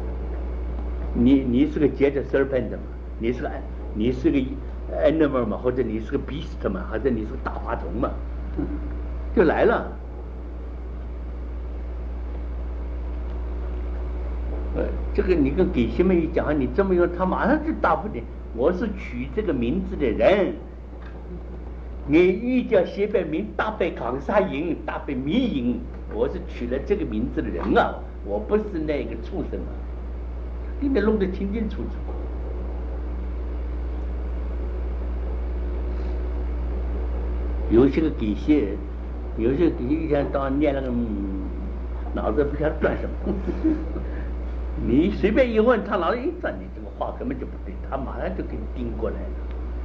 你是个结着 serpent 嘛？你是个 animal 嘛？或者你是个 beast 嘛？或者你是个大花童嘛？就来了。这个你跟给西们一讲，你这么用，他马上就答复你。我是取这个名字的人。你欲叫西北名大北港沙营大北迷营，我是取了这个名字的人啊，我不是那个畜生啊，给你弄得清清楚楚。有些个给西，有些给西一天到晚念那个脑子不晓得转什么。你随便一问他，脑子一转，你这个话根本就不对，他马上就给你盯过来了。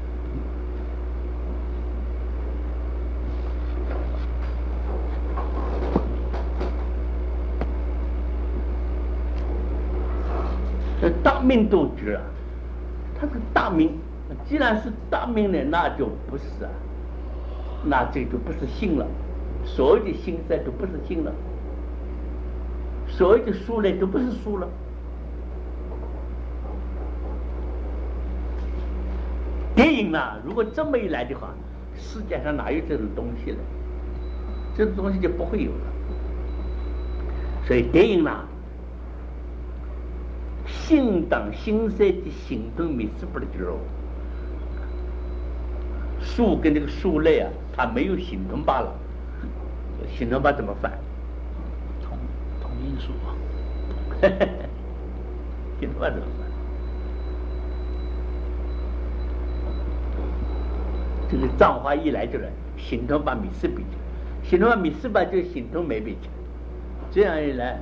大命都绝啊，他是大命，既然是大命呢，那就不是啊，那这就不是心了，所谓的心塞都不是心了，所谓的数呢都不是数了。电影呢，如果这么一来的话，世界上哪有这种东西了？这种东西就不会有了。所以电影呢，心当心塞的行动没事不了就喽。树跟这个树类啊，它没有形同罢了。形同罢怎么翻？ 同音树啊。 形同罢怎么翻？这个脏话一来就来，形同罢米斯比起来，形同罢米斯吧就形同没比起来，这样一来。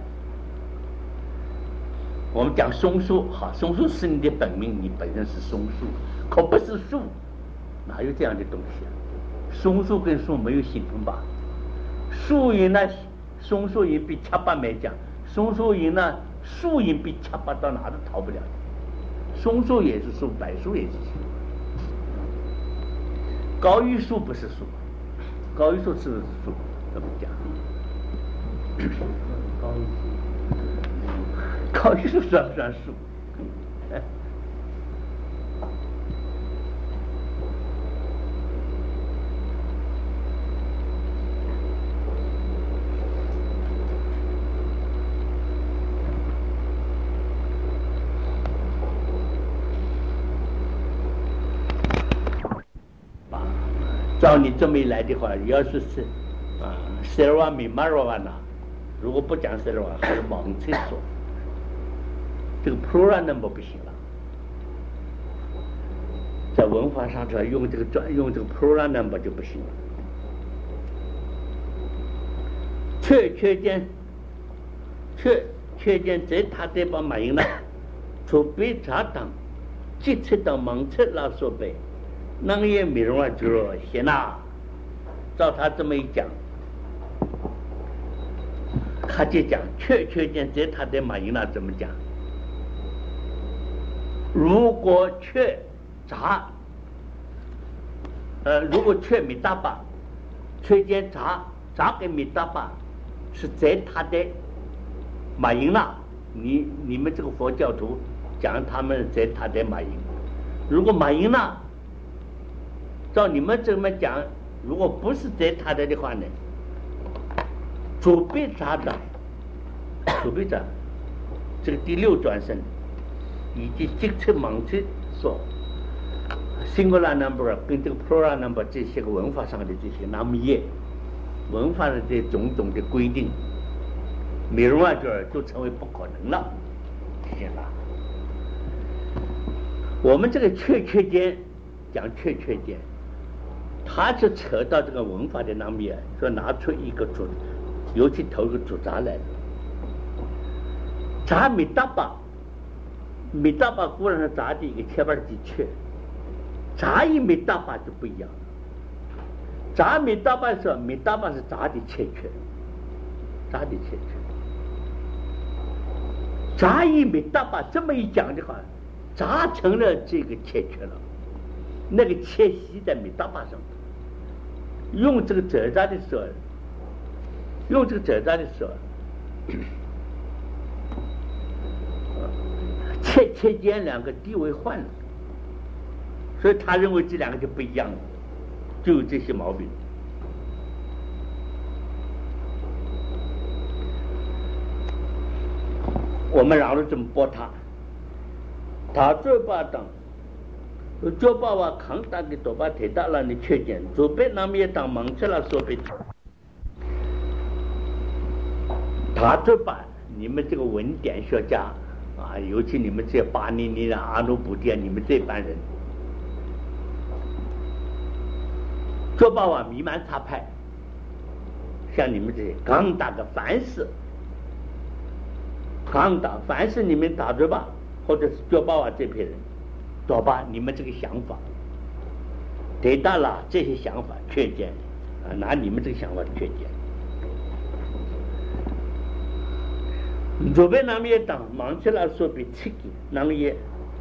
我们讲松树，好，松树是你的本命，你本身是松树，可不是树，哪有这样的东西啊？松树跟树没有形同罢，树音呢，松树音比恰巴没讲，松树音呢，树音比恰巴到哪都逃不了的，松树也是树，柏树也是树，高榆树不是树，高榆树是树，怎么讲？高榆树算不算树？照你这么一来的话，要是塞尔瓦米马罗瓦呢？如果不讲塞尔瓦，还是盲测说。这个 plural number 不行了，在文法上头用这个用这个 plural number 就不行了。缺件在他这帮马英呢，除非查当，即测到盲测拉说呗，那个也没人啊就说行啦，照他这么一讲，他就讲缺件在他的马英呢怎么讲？如果缺杂，如果缺米大巴，缺件杂跟米大巴是在他的马营了。你们这个佛教徒讲他们在他的马营，如果马营呢，照你们这么讲，如果不是在他的话呢，主被杂的，主被杂，这个第六转身。以及即测盲测说 singular number 跟这个 plural number 这些个文法上的这些那么业文法的这种种的规定，美容外卷都成为不可能了，行了。我们这个缺间讲缺间，他就扯到这个文法的那么业，说拿出一个主，尤其投个主杂来了，杂米大巴。米大把固然是杂的一个切板的缺， 杂与米大巴就不一样了。杂米大巴说，米大巴是杂的欠缺，杂的欠缺。杂与米大巴这么一讲的话，杂成了这个欠缺了，那个欠息在米大巴上。用这个折杂的时候，切间两个地位换了，所以他认为这两个就不一样了，就有这些毛病。我们然后怎么驳他？他这把当，就把我扛大的多把铁大了的缺点，左边那么也当忙起了说被他这把你们这个文典学家啊，尤其你们这巴尼尼啊、阿努卜迪啊，你们这班人，这把我弥漫插派，像你们这些刚打的凡是。抗打，凡是你们打着吧，或者是脚把啊这批人，走吧，你们这个想法，得到了这些想法缺点啊，拿你们这个想法的缺点，左边那么也当忙起来说比刺激，那么也，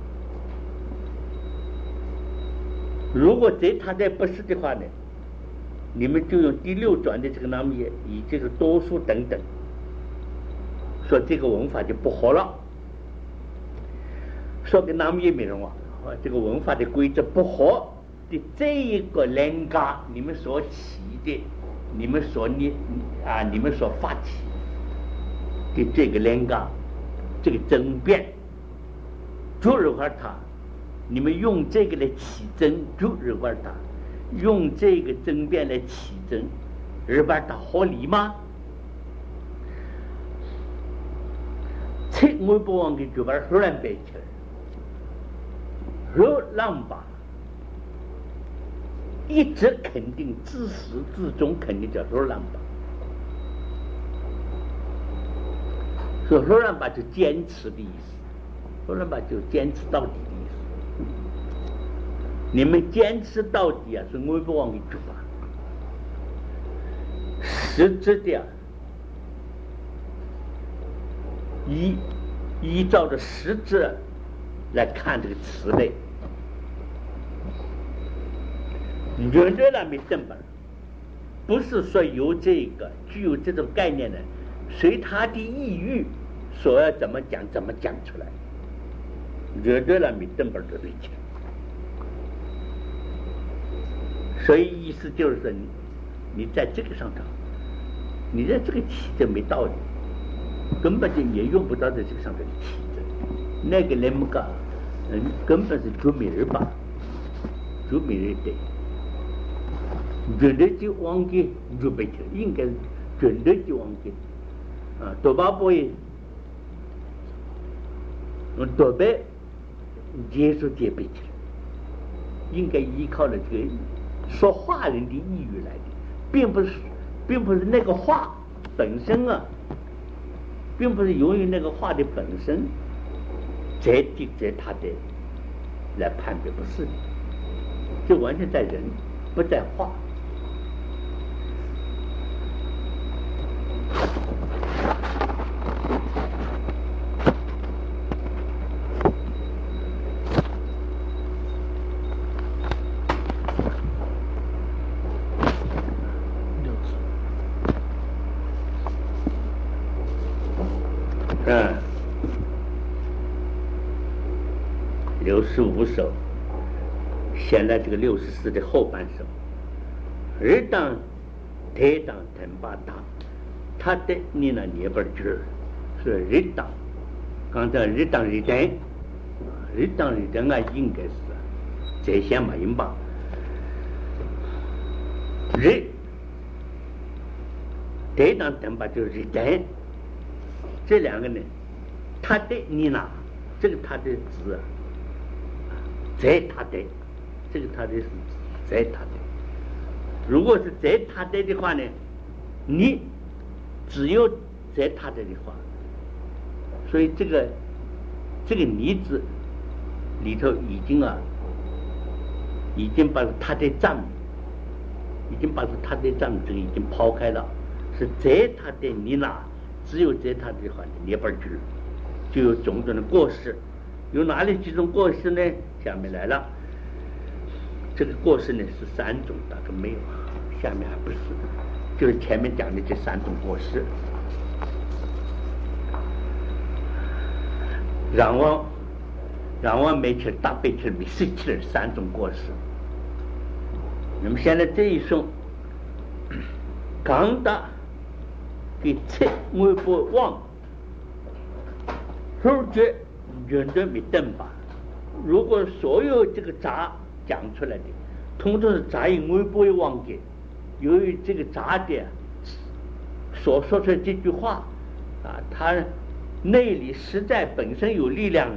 如果这他再不是的话呢，你们就用第六转的这个那么也，以这个多数等等。说这个文法就不合了，说给南越美人话，这个文法的规则不合的这一个人家，你们所起的，你们所发起的这个人家，这个争辩，就是话他，你们用这个来起争，就是话他，用这个争辩来起争，而把它合理吗？我不忘记就把荷兰背起来，荷兰吧，一直肯定，自始至终肯定叫荷兰吧。说荷兰吧就坚持的意思，荷兰吧就坚持到底的意思。你们坚持到底啊，是我不忘记句话，实质的啊。依照着实质来看这个词类，原来那没正本，不是说由这个具有这种概念的，随他的意欲，所要怎么讲出来，原来那没正本的对象。所以意思就是说，你在这个上头，你在这个起就没道理。根本就也用不到在这个上头的体制，那个人们讲，根本是做名人吧，做名人对，绝对就忘记做不起，应该绝对就忘记，啊，多巴不也，多半接受接不起，应该依靠了这个说话人的意欲来的，并不是那个话本身啊。并不是由于那个话的本身在他的来判别，不是的，就完全在人，不在话。65首，现在这个64的后半首，日当台当腾巴达，他的你那念不句是日当，刚才日当啊，应该是在线嘛，应吧？日台当腾巴就是日当，这两个呢，他的你那这个他的字啊。在他的，这个他的是在他的。如果是在他的的话呢，你只有在他的话，所以这个你字里头已经啊已经把他的藏，已经把他的藏这个已经抛开了，是在他的你那，只有在他的话的涅槃去了，就有种种的过失。有哪里几种过失呢？下面来了，这个过失呢是3种，大概没有，下面还不是，就是前面讲的这3种过失。然后没去大悲去没失去了3种过失。那么现在这一颂，刚达给测微波望，后觉觉得没等吧。如果所有这个杂讲出来的，通通是杂以微波望给，由于这个杂的所说出来这句话啊，它内里实在本身有力量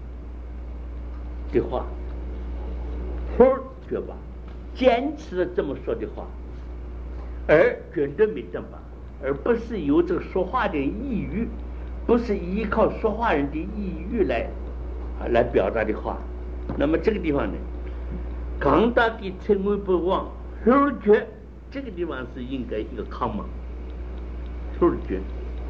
的话，后觉吧。坚持了这么说的话，而绝对没正法，而不是由这个说话的意欲，不是依靠说话人的意欲来表达的话。那么这个地方呢，刚大的称为不忘后觉，这个地方是应该一个康嘛，后觉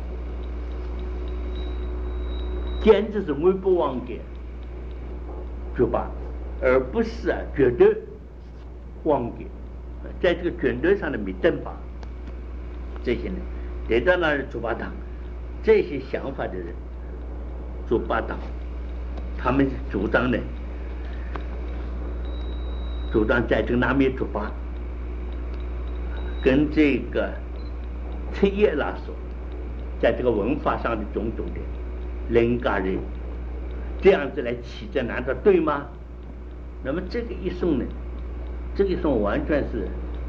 坚持是微不忘给就罢，而不是绝对忘记，在这个绝对上的没正法，这些呢，得到那儿主八党，这些想法的人，主八党，他们主张呢，主张在这个南面主八，跟这个赤叶拉说，在这个文化上的种种的人嘎人，这样子来起这难道对吗？那么这个一颂呢？这个颂完全是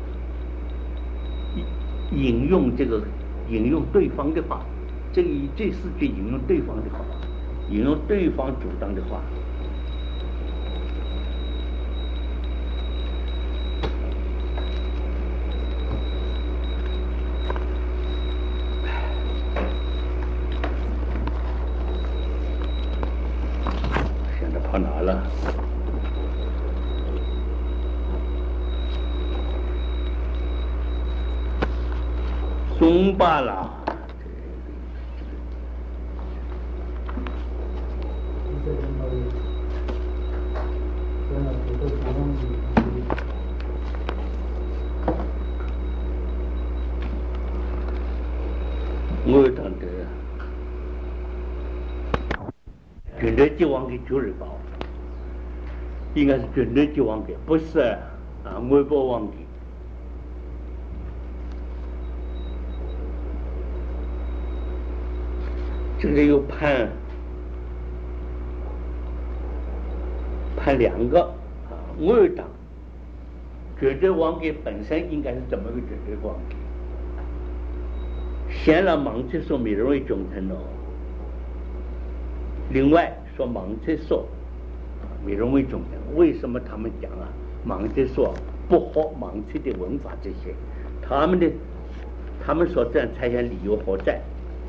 引用对方的话，这4句引用对方的话，引用对方主张的话。现在跑哪了？松巴了，我当的绝对就往给就是报，应该是绝对就往给，不是啊，我不往给。这个又判2个啊，我党绝对忘给本身应该是怎么个绝对忘给？先了盲测说没容易中成了，另外说盲测说没容易中成，为什么他们讲啊？盲测说不合盲测的文法这些，他们说这样猜想理由何在？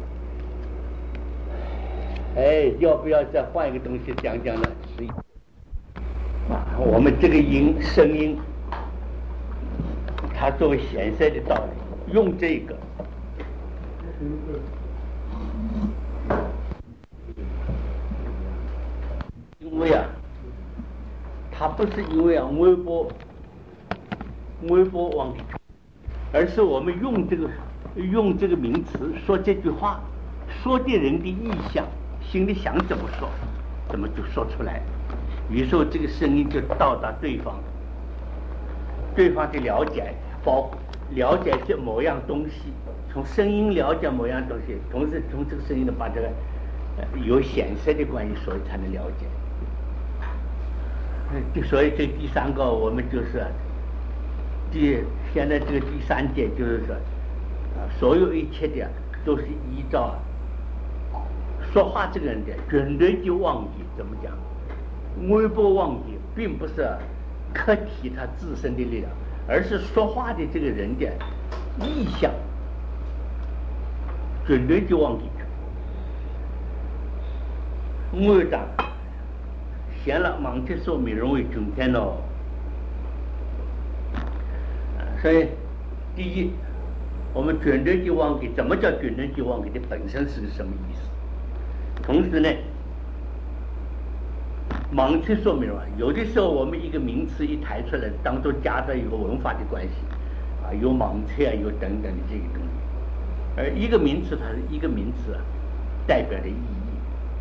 哎，要不要再换一个东西讲讲呢？是我们这个声音，它作为显色的道理，用这个。因为啊，它不是因为啊微波忘记，而是我们用这个名词说这句话，说的人的意向。心里想怎么说，怎么就说出来。于是这个声音就到达对方的了解，了解这某样东西，从声音了解某样东西，同时从这个声音的把这个有显色的关系，所以才能了解。所以这第3个我们就是现在这个第3节就是说，所有一切的都是依照。说话这个人的绝对就忘记，怎么讲？微波忘记，并不是客体他自身的力量，而是说话的这个人的意向，绝对就忘记去。我讲，闲了忙去说没容易中天了， 所以，第一，我们卷对句忘给怎么叫卷对句忘给的本身是个什么意思？同时呢，盲测说明了，有的时候我们一个名词一抬出来，当中夹着一个文化的关系，有盲测有等等的这个东西。而一个名词它是一个名词代表的意义，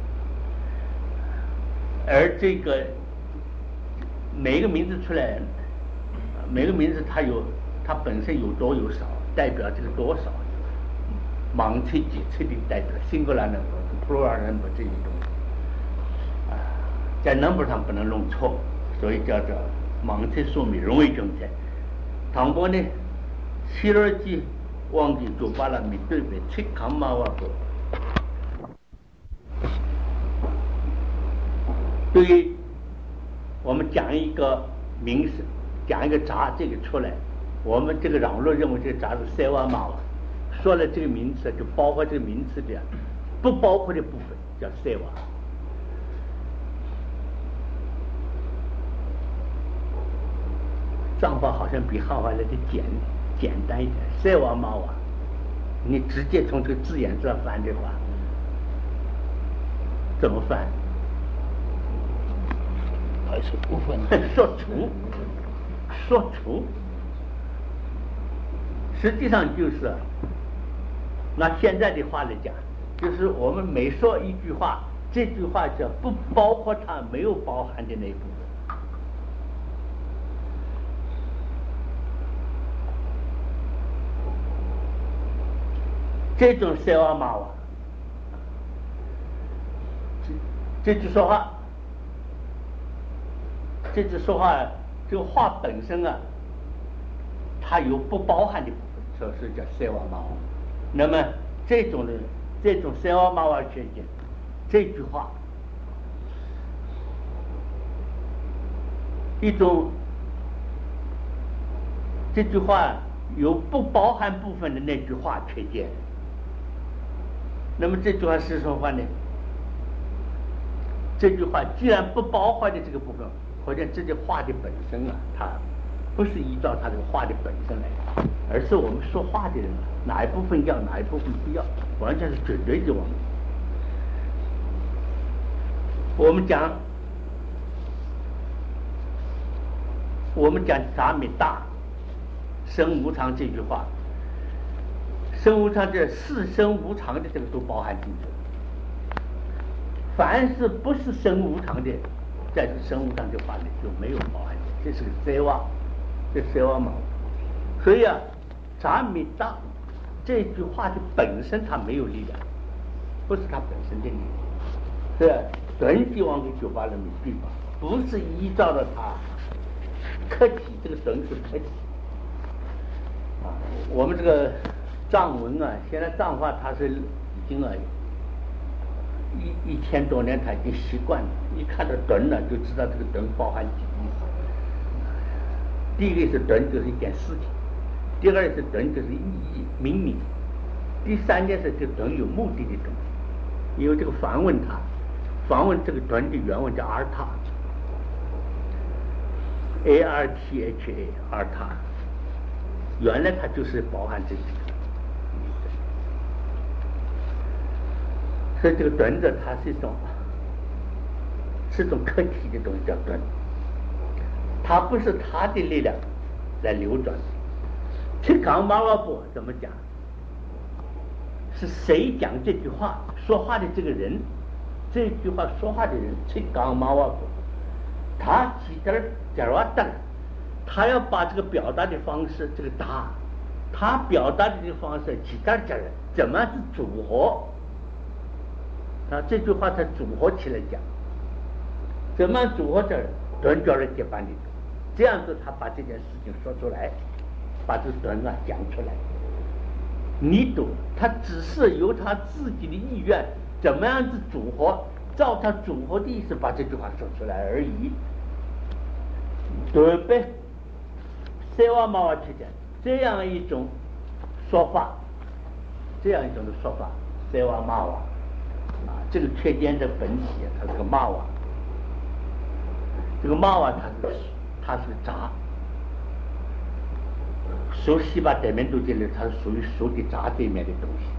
而这个每个名字出来，每个名字它本身有多有少，代表这个多少，盲测几测的代表 singular number、plural number 这些东西，在 number 上不能弄错，所以叫做盲测说明容易正确。倘若呢，7지忘记就把它面对面切看嘛哇不。对于我们讲一个名词，讲一个杂这个出来，我们这个网络认为这个杂是塞瓦马瓦，说了这个名词就包括这个名词的不包括的部分叫塞瓦。藏话好像比汉话来的简单一点，塞瓦马瓦，你直接从这个字眼上翻的话，怎么翻？ 还是部分说除，实际上就是拿现在的话来讲，就是我们每说一句话，这句话就不包括它没有包含的那一部分。这种塞瓦马瓦，这句说话，这个话本身它有不包含的部分，所以叫塞瓦马瓦。那么这种塞瓦马瓦缺陷，这句话这句话有不包含部分的那句话缺陷。那么这句话是说话呢？这句话既然不包括的这个部分，可见这句话的本身它不是依照它这个话的本身来，而是我们说话的人哪一部分要，哪一部分不要，完全是绝对的问题。我们讲杂米大生无常这句话。生无常这是生无常的这个都包含进去，凡是不是生无常的，在这生无常的话里就没有包含进去，这是个塞瓦，这塞瓦嘛。所以杂米大这句话的本身它没有力量，不是它本身的力量，是短期往给酒吧里面对吧？不是依照了它客体，这个短是客体我们这个藏文现在藏话它是已经1000多年，它已经习惯了，一看到短了就知道这个短包含几意思。第一个是短就是一件事情，第二个是短就是意义明明，第三件是这个短有目的的东西。因为这个梵文这个短的原文叫阿尔塔 ，ARTHA 阿尔塔，原来它就是包含这几个。所以这个短的它是一种客体的东西叫短，它不是它的力量来流转。去讲马瓦布怎么讲？是谁讲这句话？说话的这个人，这句话说话的人去讲马瓦布，他起点假如他要把这个表达的方式，这个他表达的这个方式起点怎么是组合？这句话它组合起来讲，怎么组合着短叫人接班的，这样子他把这件事情说出来，把这短讲出来。你懂，他只是由他自己的意愿怎么样子组合，照他组合的意思把这句话说出来而已。对不对？塞瓦马瓦去讲这样一种说法，塞瓦马瓦。这个缺点的本体它是个马瓦，它是个杂， 属西巴对面度这里，它是属于属的闸对面的东西。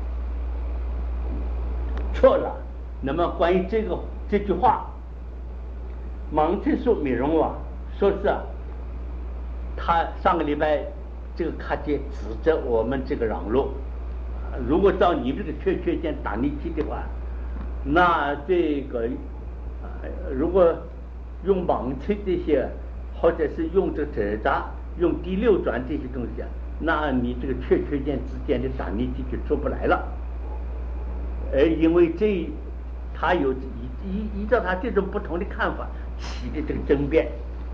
错了。那么关于这句话，芒翠说美容啊，说是啊，他上个礼拜这个卡姐指责我们这个让路，如果照你这个缺件打逆机的话，那这个如果用芒翠这些，或者是用这折闸、用第六转这些东西啊，那你这个缺件之间的打逆机就出不来了。因为他有依照他这种不同的看法起的这个争辩，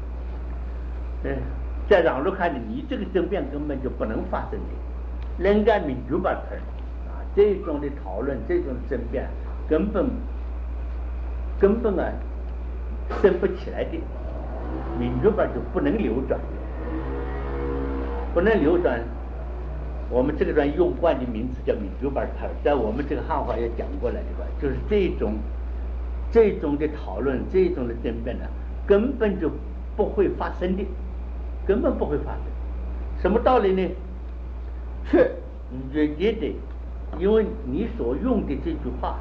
在让路看的，你这个争辩根本就不能发生的，人家民主把它这种的讨论，这种争辩根本啊升不起来的，民主把就不能流转，不能流转。我们这个段用惯的名词叫民主把它，在我们这个汉话也讲过来的吧，就是这种的讨论，这种的争辩呢，根本就不会发生的，根本不会发生。什么道理呢？确绝的，因为你所用的这句话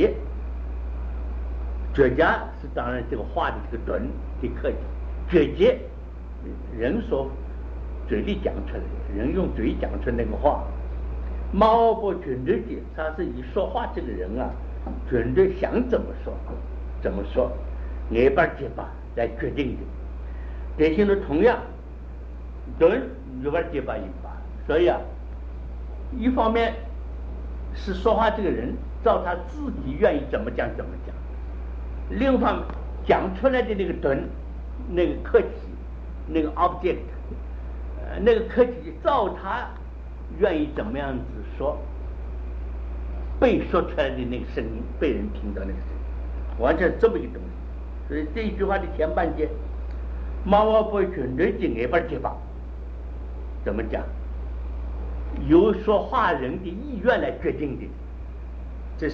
绝佳是当然这个话的这个准的客气，绝节人所嘴里讲出来的，人用嘴讲出那个话，毛不准确的，他是以说话这个人啊，准确想怎么说，挨巴结巴来决定的。典型的同样，顿有巴结巴一巴，所以啊，一方面是说话这个人照他自己愿意怎么讲，另一方面讲出来的那个顿，那个客气，那个 object。那个客气照他愿意怎么样子说，被说出来的那个声音，被人听到那个声音，完全这么一个东西。所以这一句话的前半节，马瓦不全对经挨巴结巴，怎么讲？由说话人的意愿来决定的，这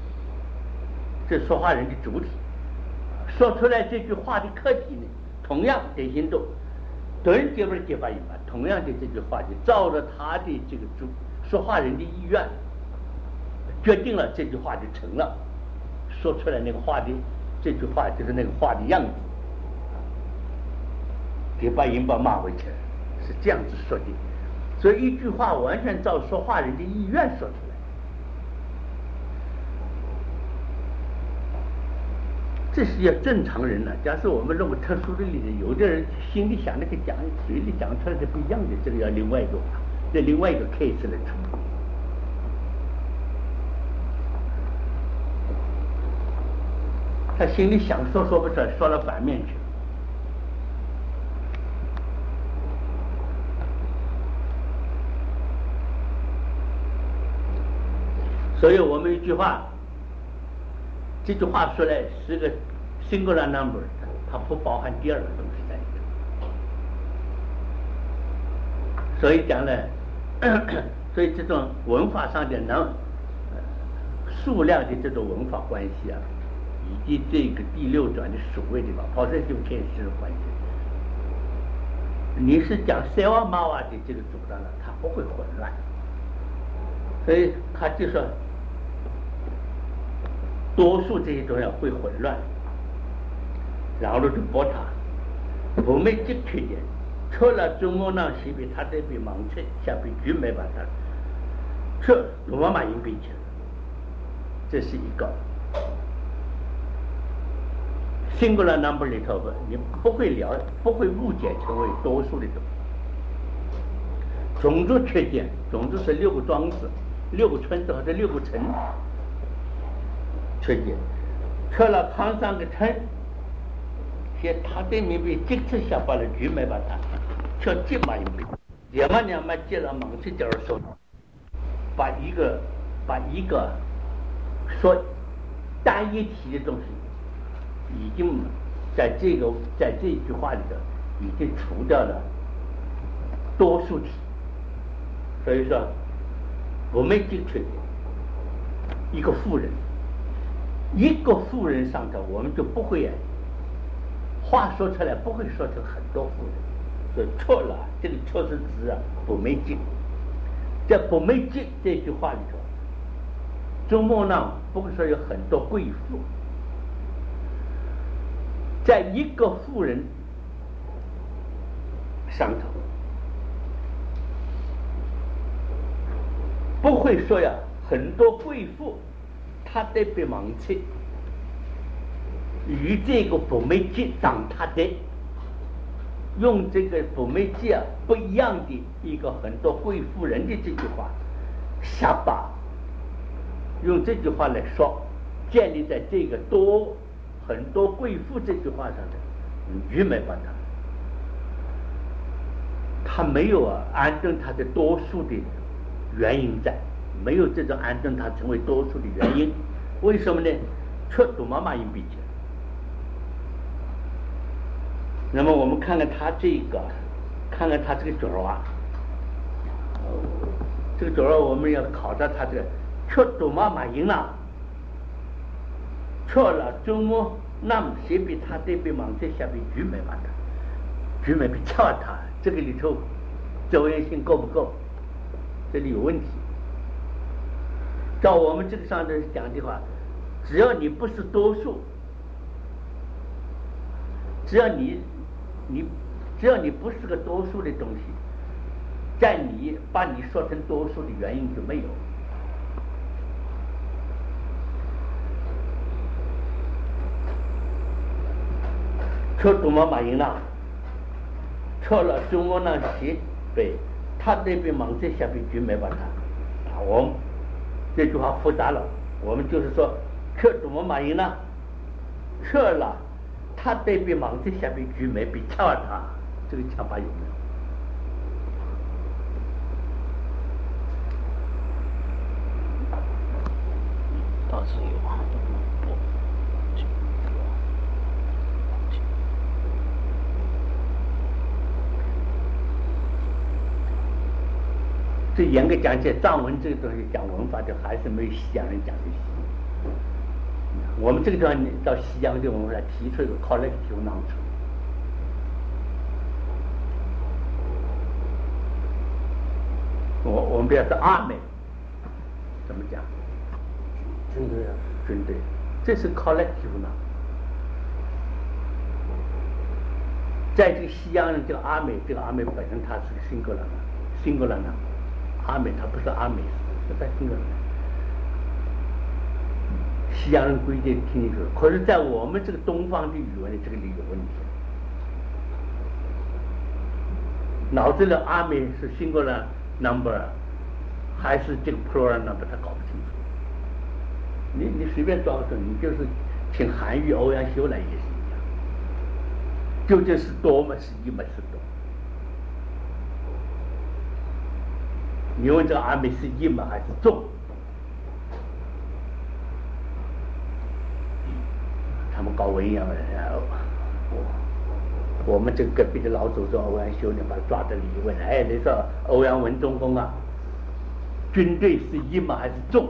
说话人的主体。说出来这句话的客体呢，同样典型都。顿结巴一般，同样的这句话就照着他的这个说话人的意愿决定了，这句话就成了，说出来那个话的这句话就是那个话的样子，结巴引把骂回去，是这样子说的。所以一句话完全照说话人的意愿说出来。这是要正常人呢。假设我们认为特殊的例子，有的人心里想的跟嘴里讲出来的不一样的，这个要另外一个话，在另外一个 case 来处理。他心里想说不出来，说了反面去了。所以我们一句话。这句话说来是个 singular number， 它不包含第二个东西在里面。所以讲呢，所以这种文法上的数量的这种文法关系啊，以及这个第六转的属位的吧，跑这就可以是关系。你是讲塞瓦马瓦的这个主张呢，它不会混乱，所以他就说。多数这些东西会混乱，然后就驳他，不没这缺点，除了中国那西边他这边盲测下边就没把他，这罗马硬币钱，这是一个 singular number 里头你不会误解成为多数的东西。种族缺点，种族是6个庄子、6个村子或者6个城。缺点，除了康上个城，些他对面被几次下把了就没把他，却几把一笔，两嘛接了忙去点说，把一个说单一体的东西，已经在这句话里头已经除掉了多数体，所以说我们就缺点，一个富人。一个富人上头，我们就不会话说出来不会说成很多富人， 说错了，这个错是指啊不美吉。在不美吉这句话里头，周末呢不是说有很多贵妇，在一个妇人上头，不会说呀很多贵妇她得被忘记，与这个不美吉当他的用这个不美吉啊不一样的一个很多贵妇人的这句话，下巴用这句话来说，建立在这个很多贵妇这句话上的愚昧把他没有安顿他的多数的原因在，没有这种安顿他成为多数的原因。为什么呢？却读妈妈因比起来。那么我们看看他这个角啊，这个角儿我们要考察他这个却读妈妈赢了，错了周末那么谁比他对比忙这下比愚昧把他愚昧比撬他，这个里头周延性够不够？这里有问题。照我们这个上头讲的话，只要你不是多数，只要你不是个多数的东西，在你把你说成多数的原因就没有。说杜妈妈赢了，错了中国那些被他那边忙这下边就没把他我们这句话复杂了，我们就是说说杜妈妈赢了，错了他那边忙这下边就没被撬他，这个枪法有没有？ 倒是有啊， 这严格讲起来，藏文这个东西讲文法的还是没有西洋人讲的细。我们这个地方到西洋的文化来提出一个 collective noun。我们比如说阿美怎么讲？ 军队啊， 军队，这是 collective noun。在这个西洋人这个阿美本身它是个 singular noun。阿美它不是阿美，是在新的。西洋人规定听清楚，可是在我们这个东方的语文里，这个里有问题。脑子里阿美是 singular number 还是这个 plural number， 他搞不清楚。你随便抓个准，你就是请韩愈、欧阳修来也是一样，究竟是多吗？是一吗？是多？你问这个阿美是一吗还是众？他们搞文言文，我们这个隔壁的老祖宗欧阳修呢，把他抓到里问，哎，你说欧阳文忠公啊，军队是一吗还是众？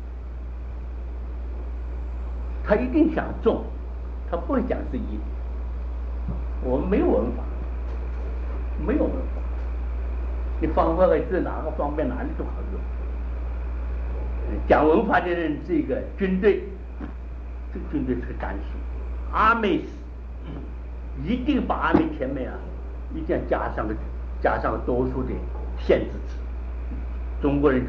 他一定想众，他不会讲是一。我们没有文法，没有文法。你方法位置哪个方便哪里都好用。讲文法的人，这个军队，这个军队是个单数，阿美一定把阿美前面一定要加上个多数的限制词。中国人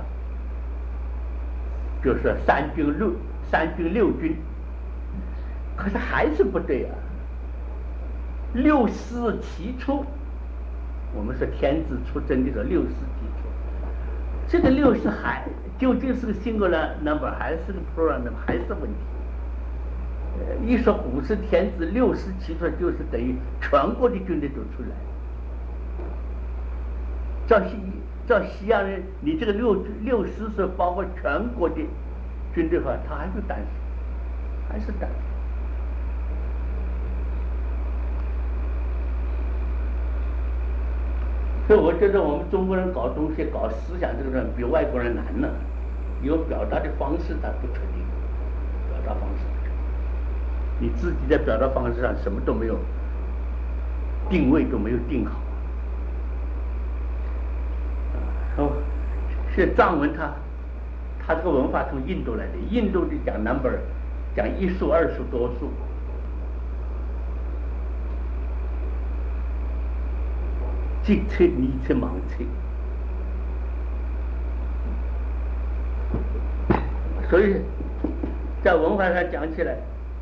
就是三军六军，可是还是不对啊。六司其出。我们说天子出征的时候，六司其出，这个六司还究竟是个 singular number 还是个 plural number 还是问题。一说古时天子六司其出，就是等于全国的军队都出来。照西洋人，你这个六司是包括全国的军队话，它还是单数，还是单数。所以我觉得我们中国人搞东西、搞思想这个人比外国人难呢，有表达的方式他不确定，表达方式不确定，你自己在表达方式上什么都没有定位，都没有定好。 是藏文它这个文化从印度来的，印度的讲 number， 讲一数、二数、多数。即切你切盲切，所以在文化上讲起来，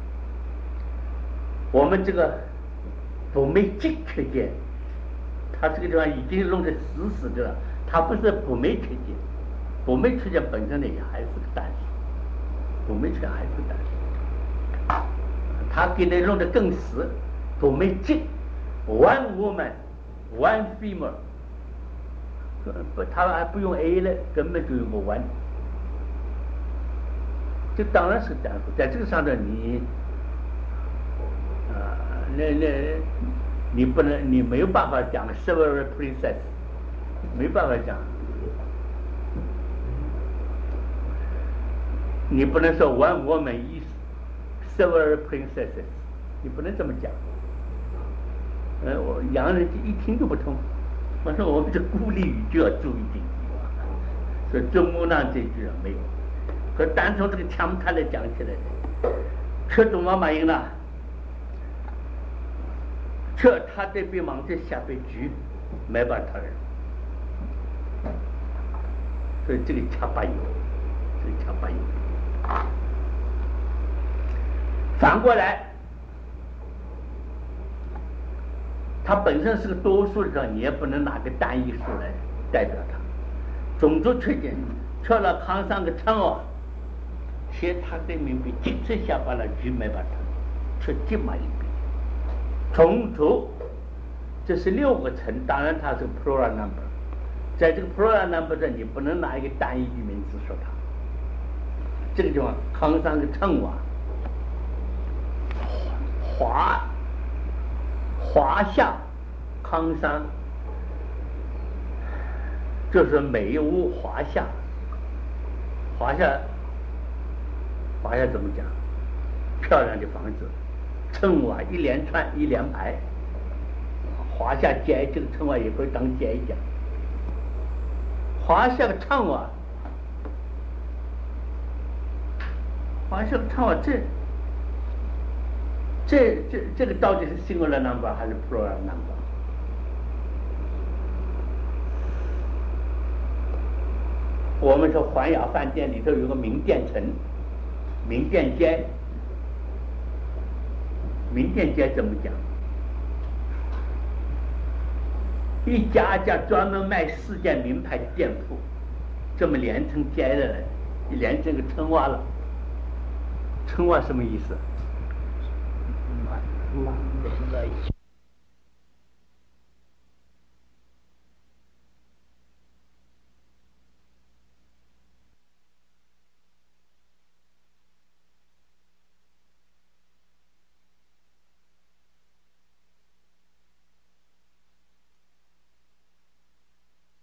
我们这个不没即缺见，它这个地方已经弄得死死的了，它不是不没缺见，不没缺见本身呢也还是个单数，不没缺还是个单数，它给你弄得更死，不没即 one woman。One female， 他还不用 A 了，根本就用个 one， 这当然是单数。在这个上头你，你不能，你没有办法讲 several princess， 没办法讲，你不能说 one woman is several princesses， 你不能这么讲。我洋人一听就不通，我说我们这孤立语就要注意这一句，所以中木浪这句没有。可单从这个腔态来讲起来，吃中妈妈赢了，吃他这边忙着下边局，没办他人，所以这个恰巴有，这个恰巴有。反过来。它本身是个多数的时候，你也不能拿个单一数来代表它。种族缺见，吃了康上个称哦，写他对面比几次下把了局没把它，吃几码一笔。种族，这是6个称，当然它是 plural number， 在这个 plural number 上，你不能拿一个单一的名字说它。这个地方康上个称啊，华夏康山，就是美屋华夏。华夏怎么讲？漂亮的房子，称瓦一连串一连排。华夏街这个称瓦也可以当街讲。华夏的称瓦，这个到底是 singular number 还是 plural number？ 我们说环亚饭店里头有个名店城、名店街，名店街怎么讲？一家专门卖4件名牌的店铺，这么连成街的，连成个称瓦了。称瓦什么意思？ 连在一起。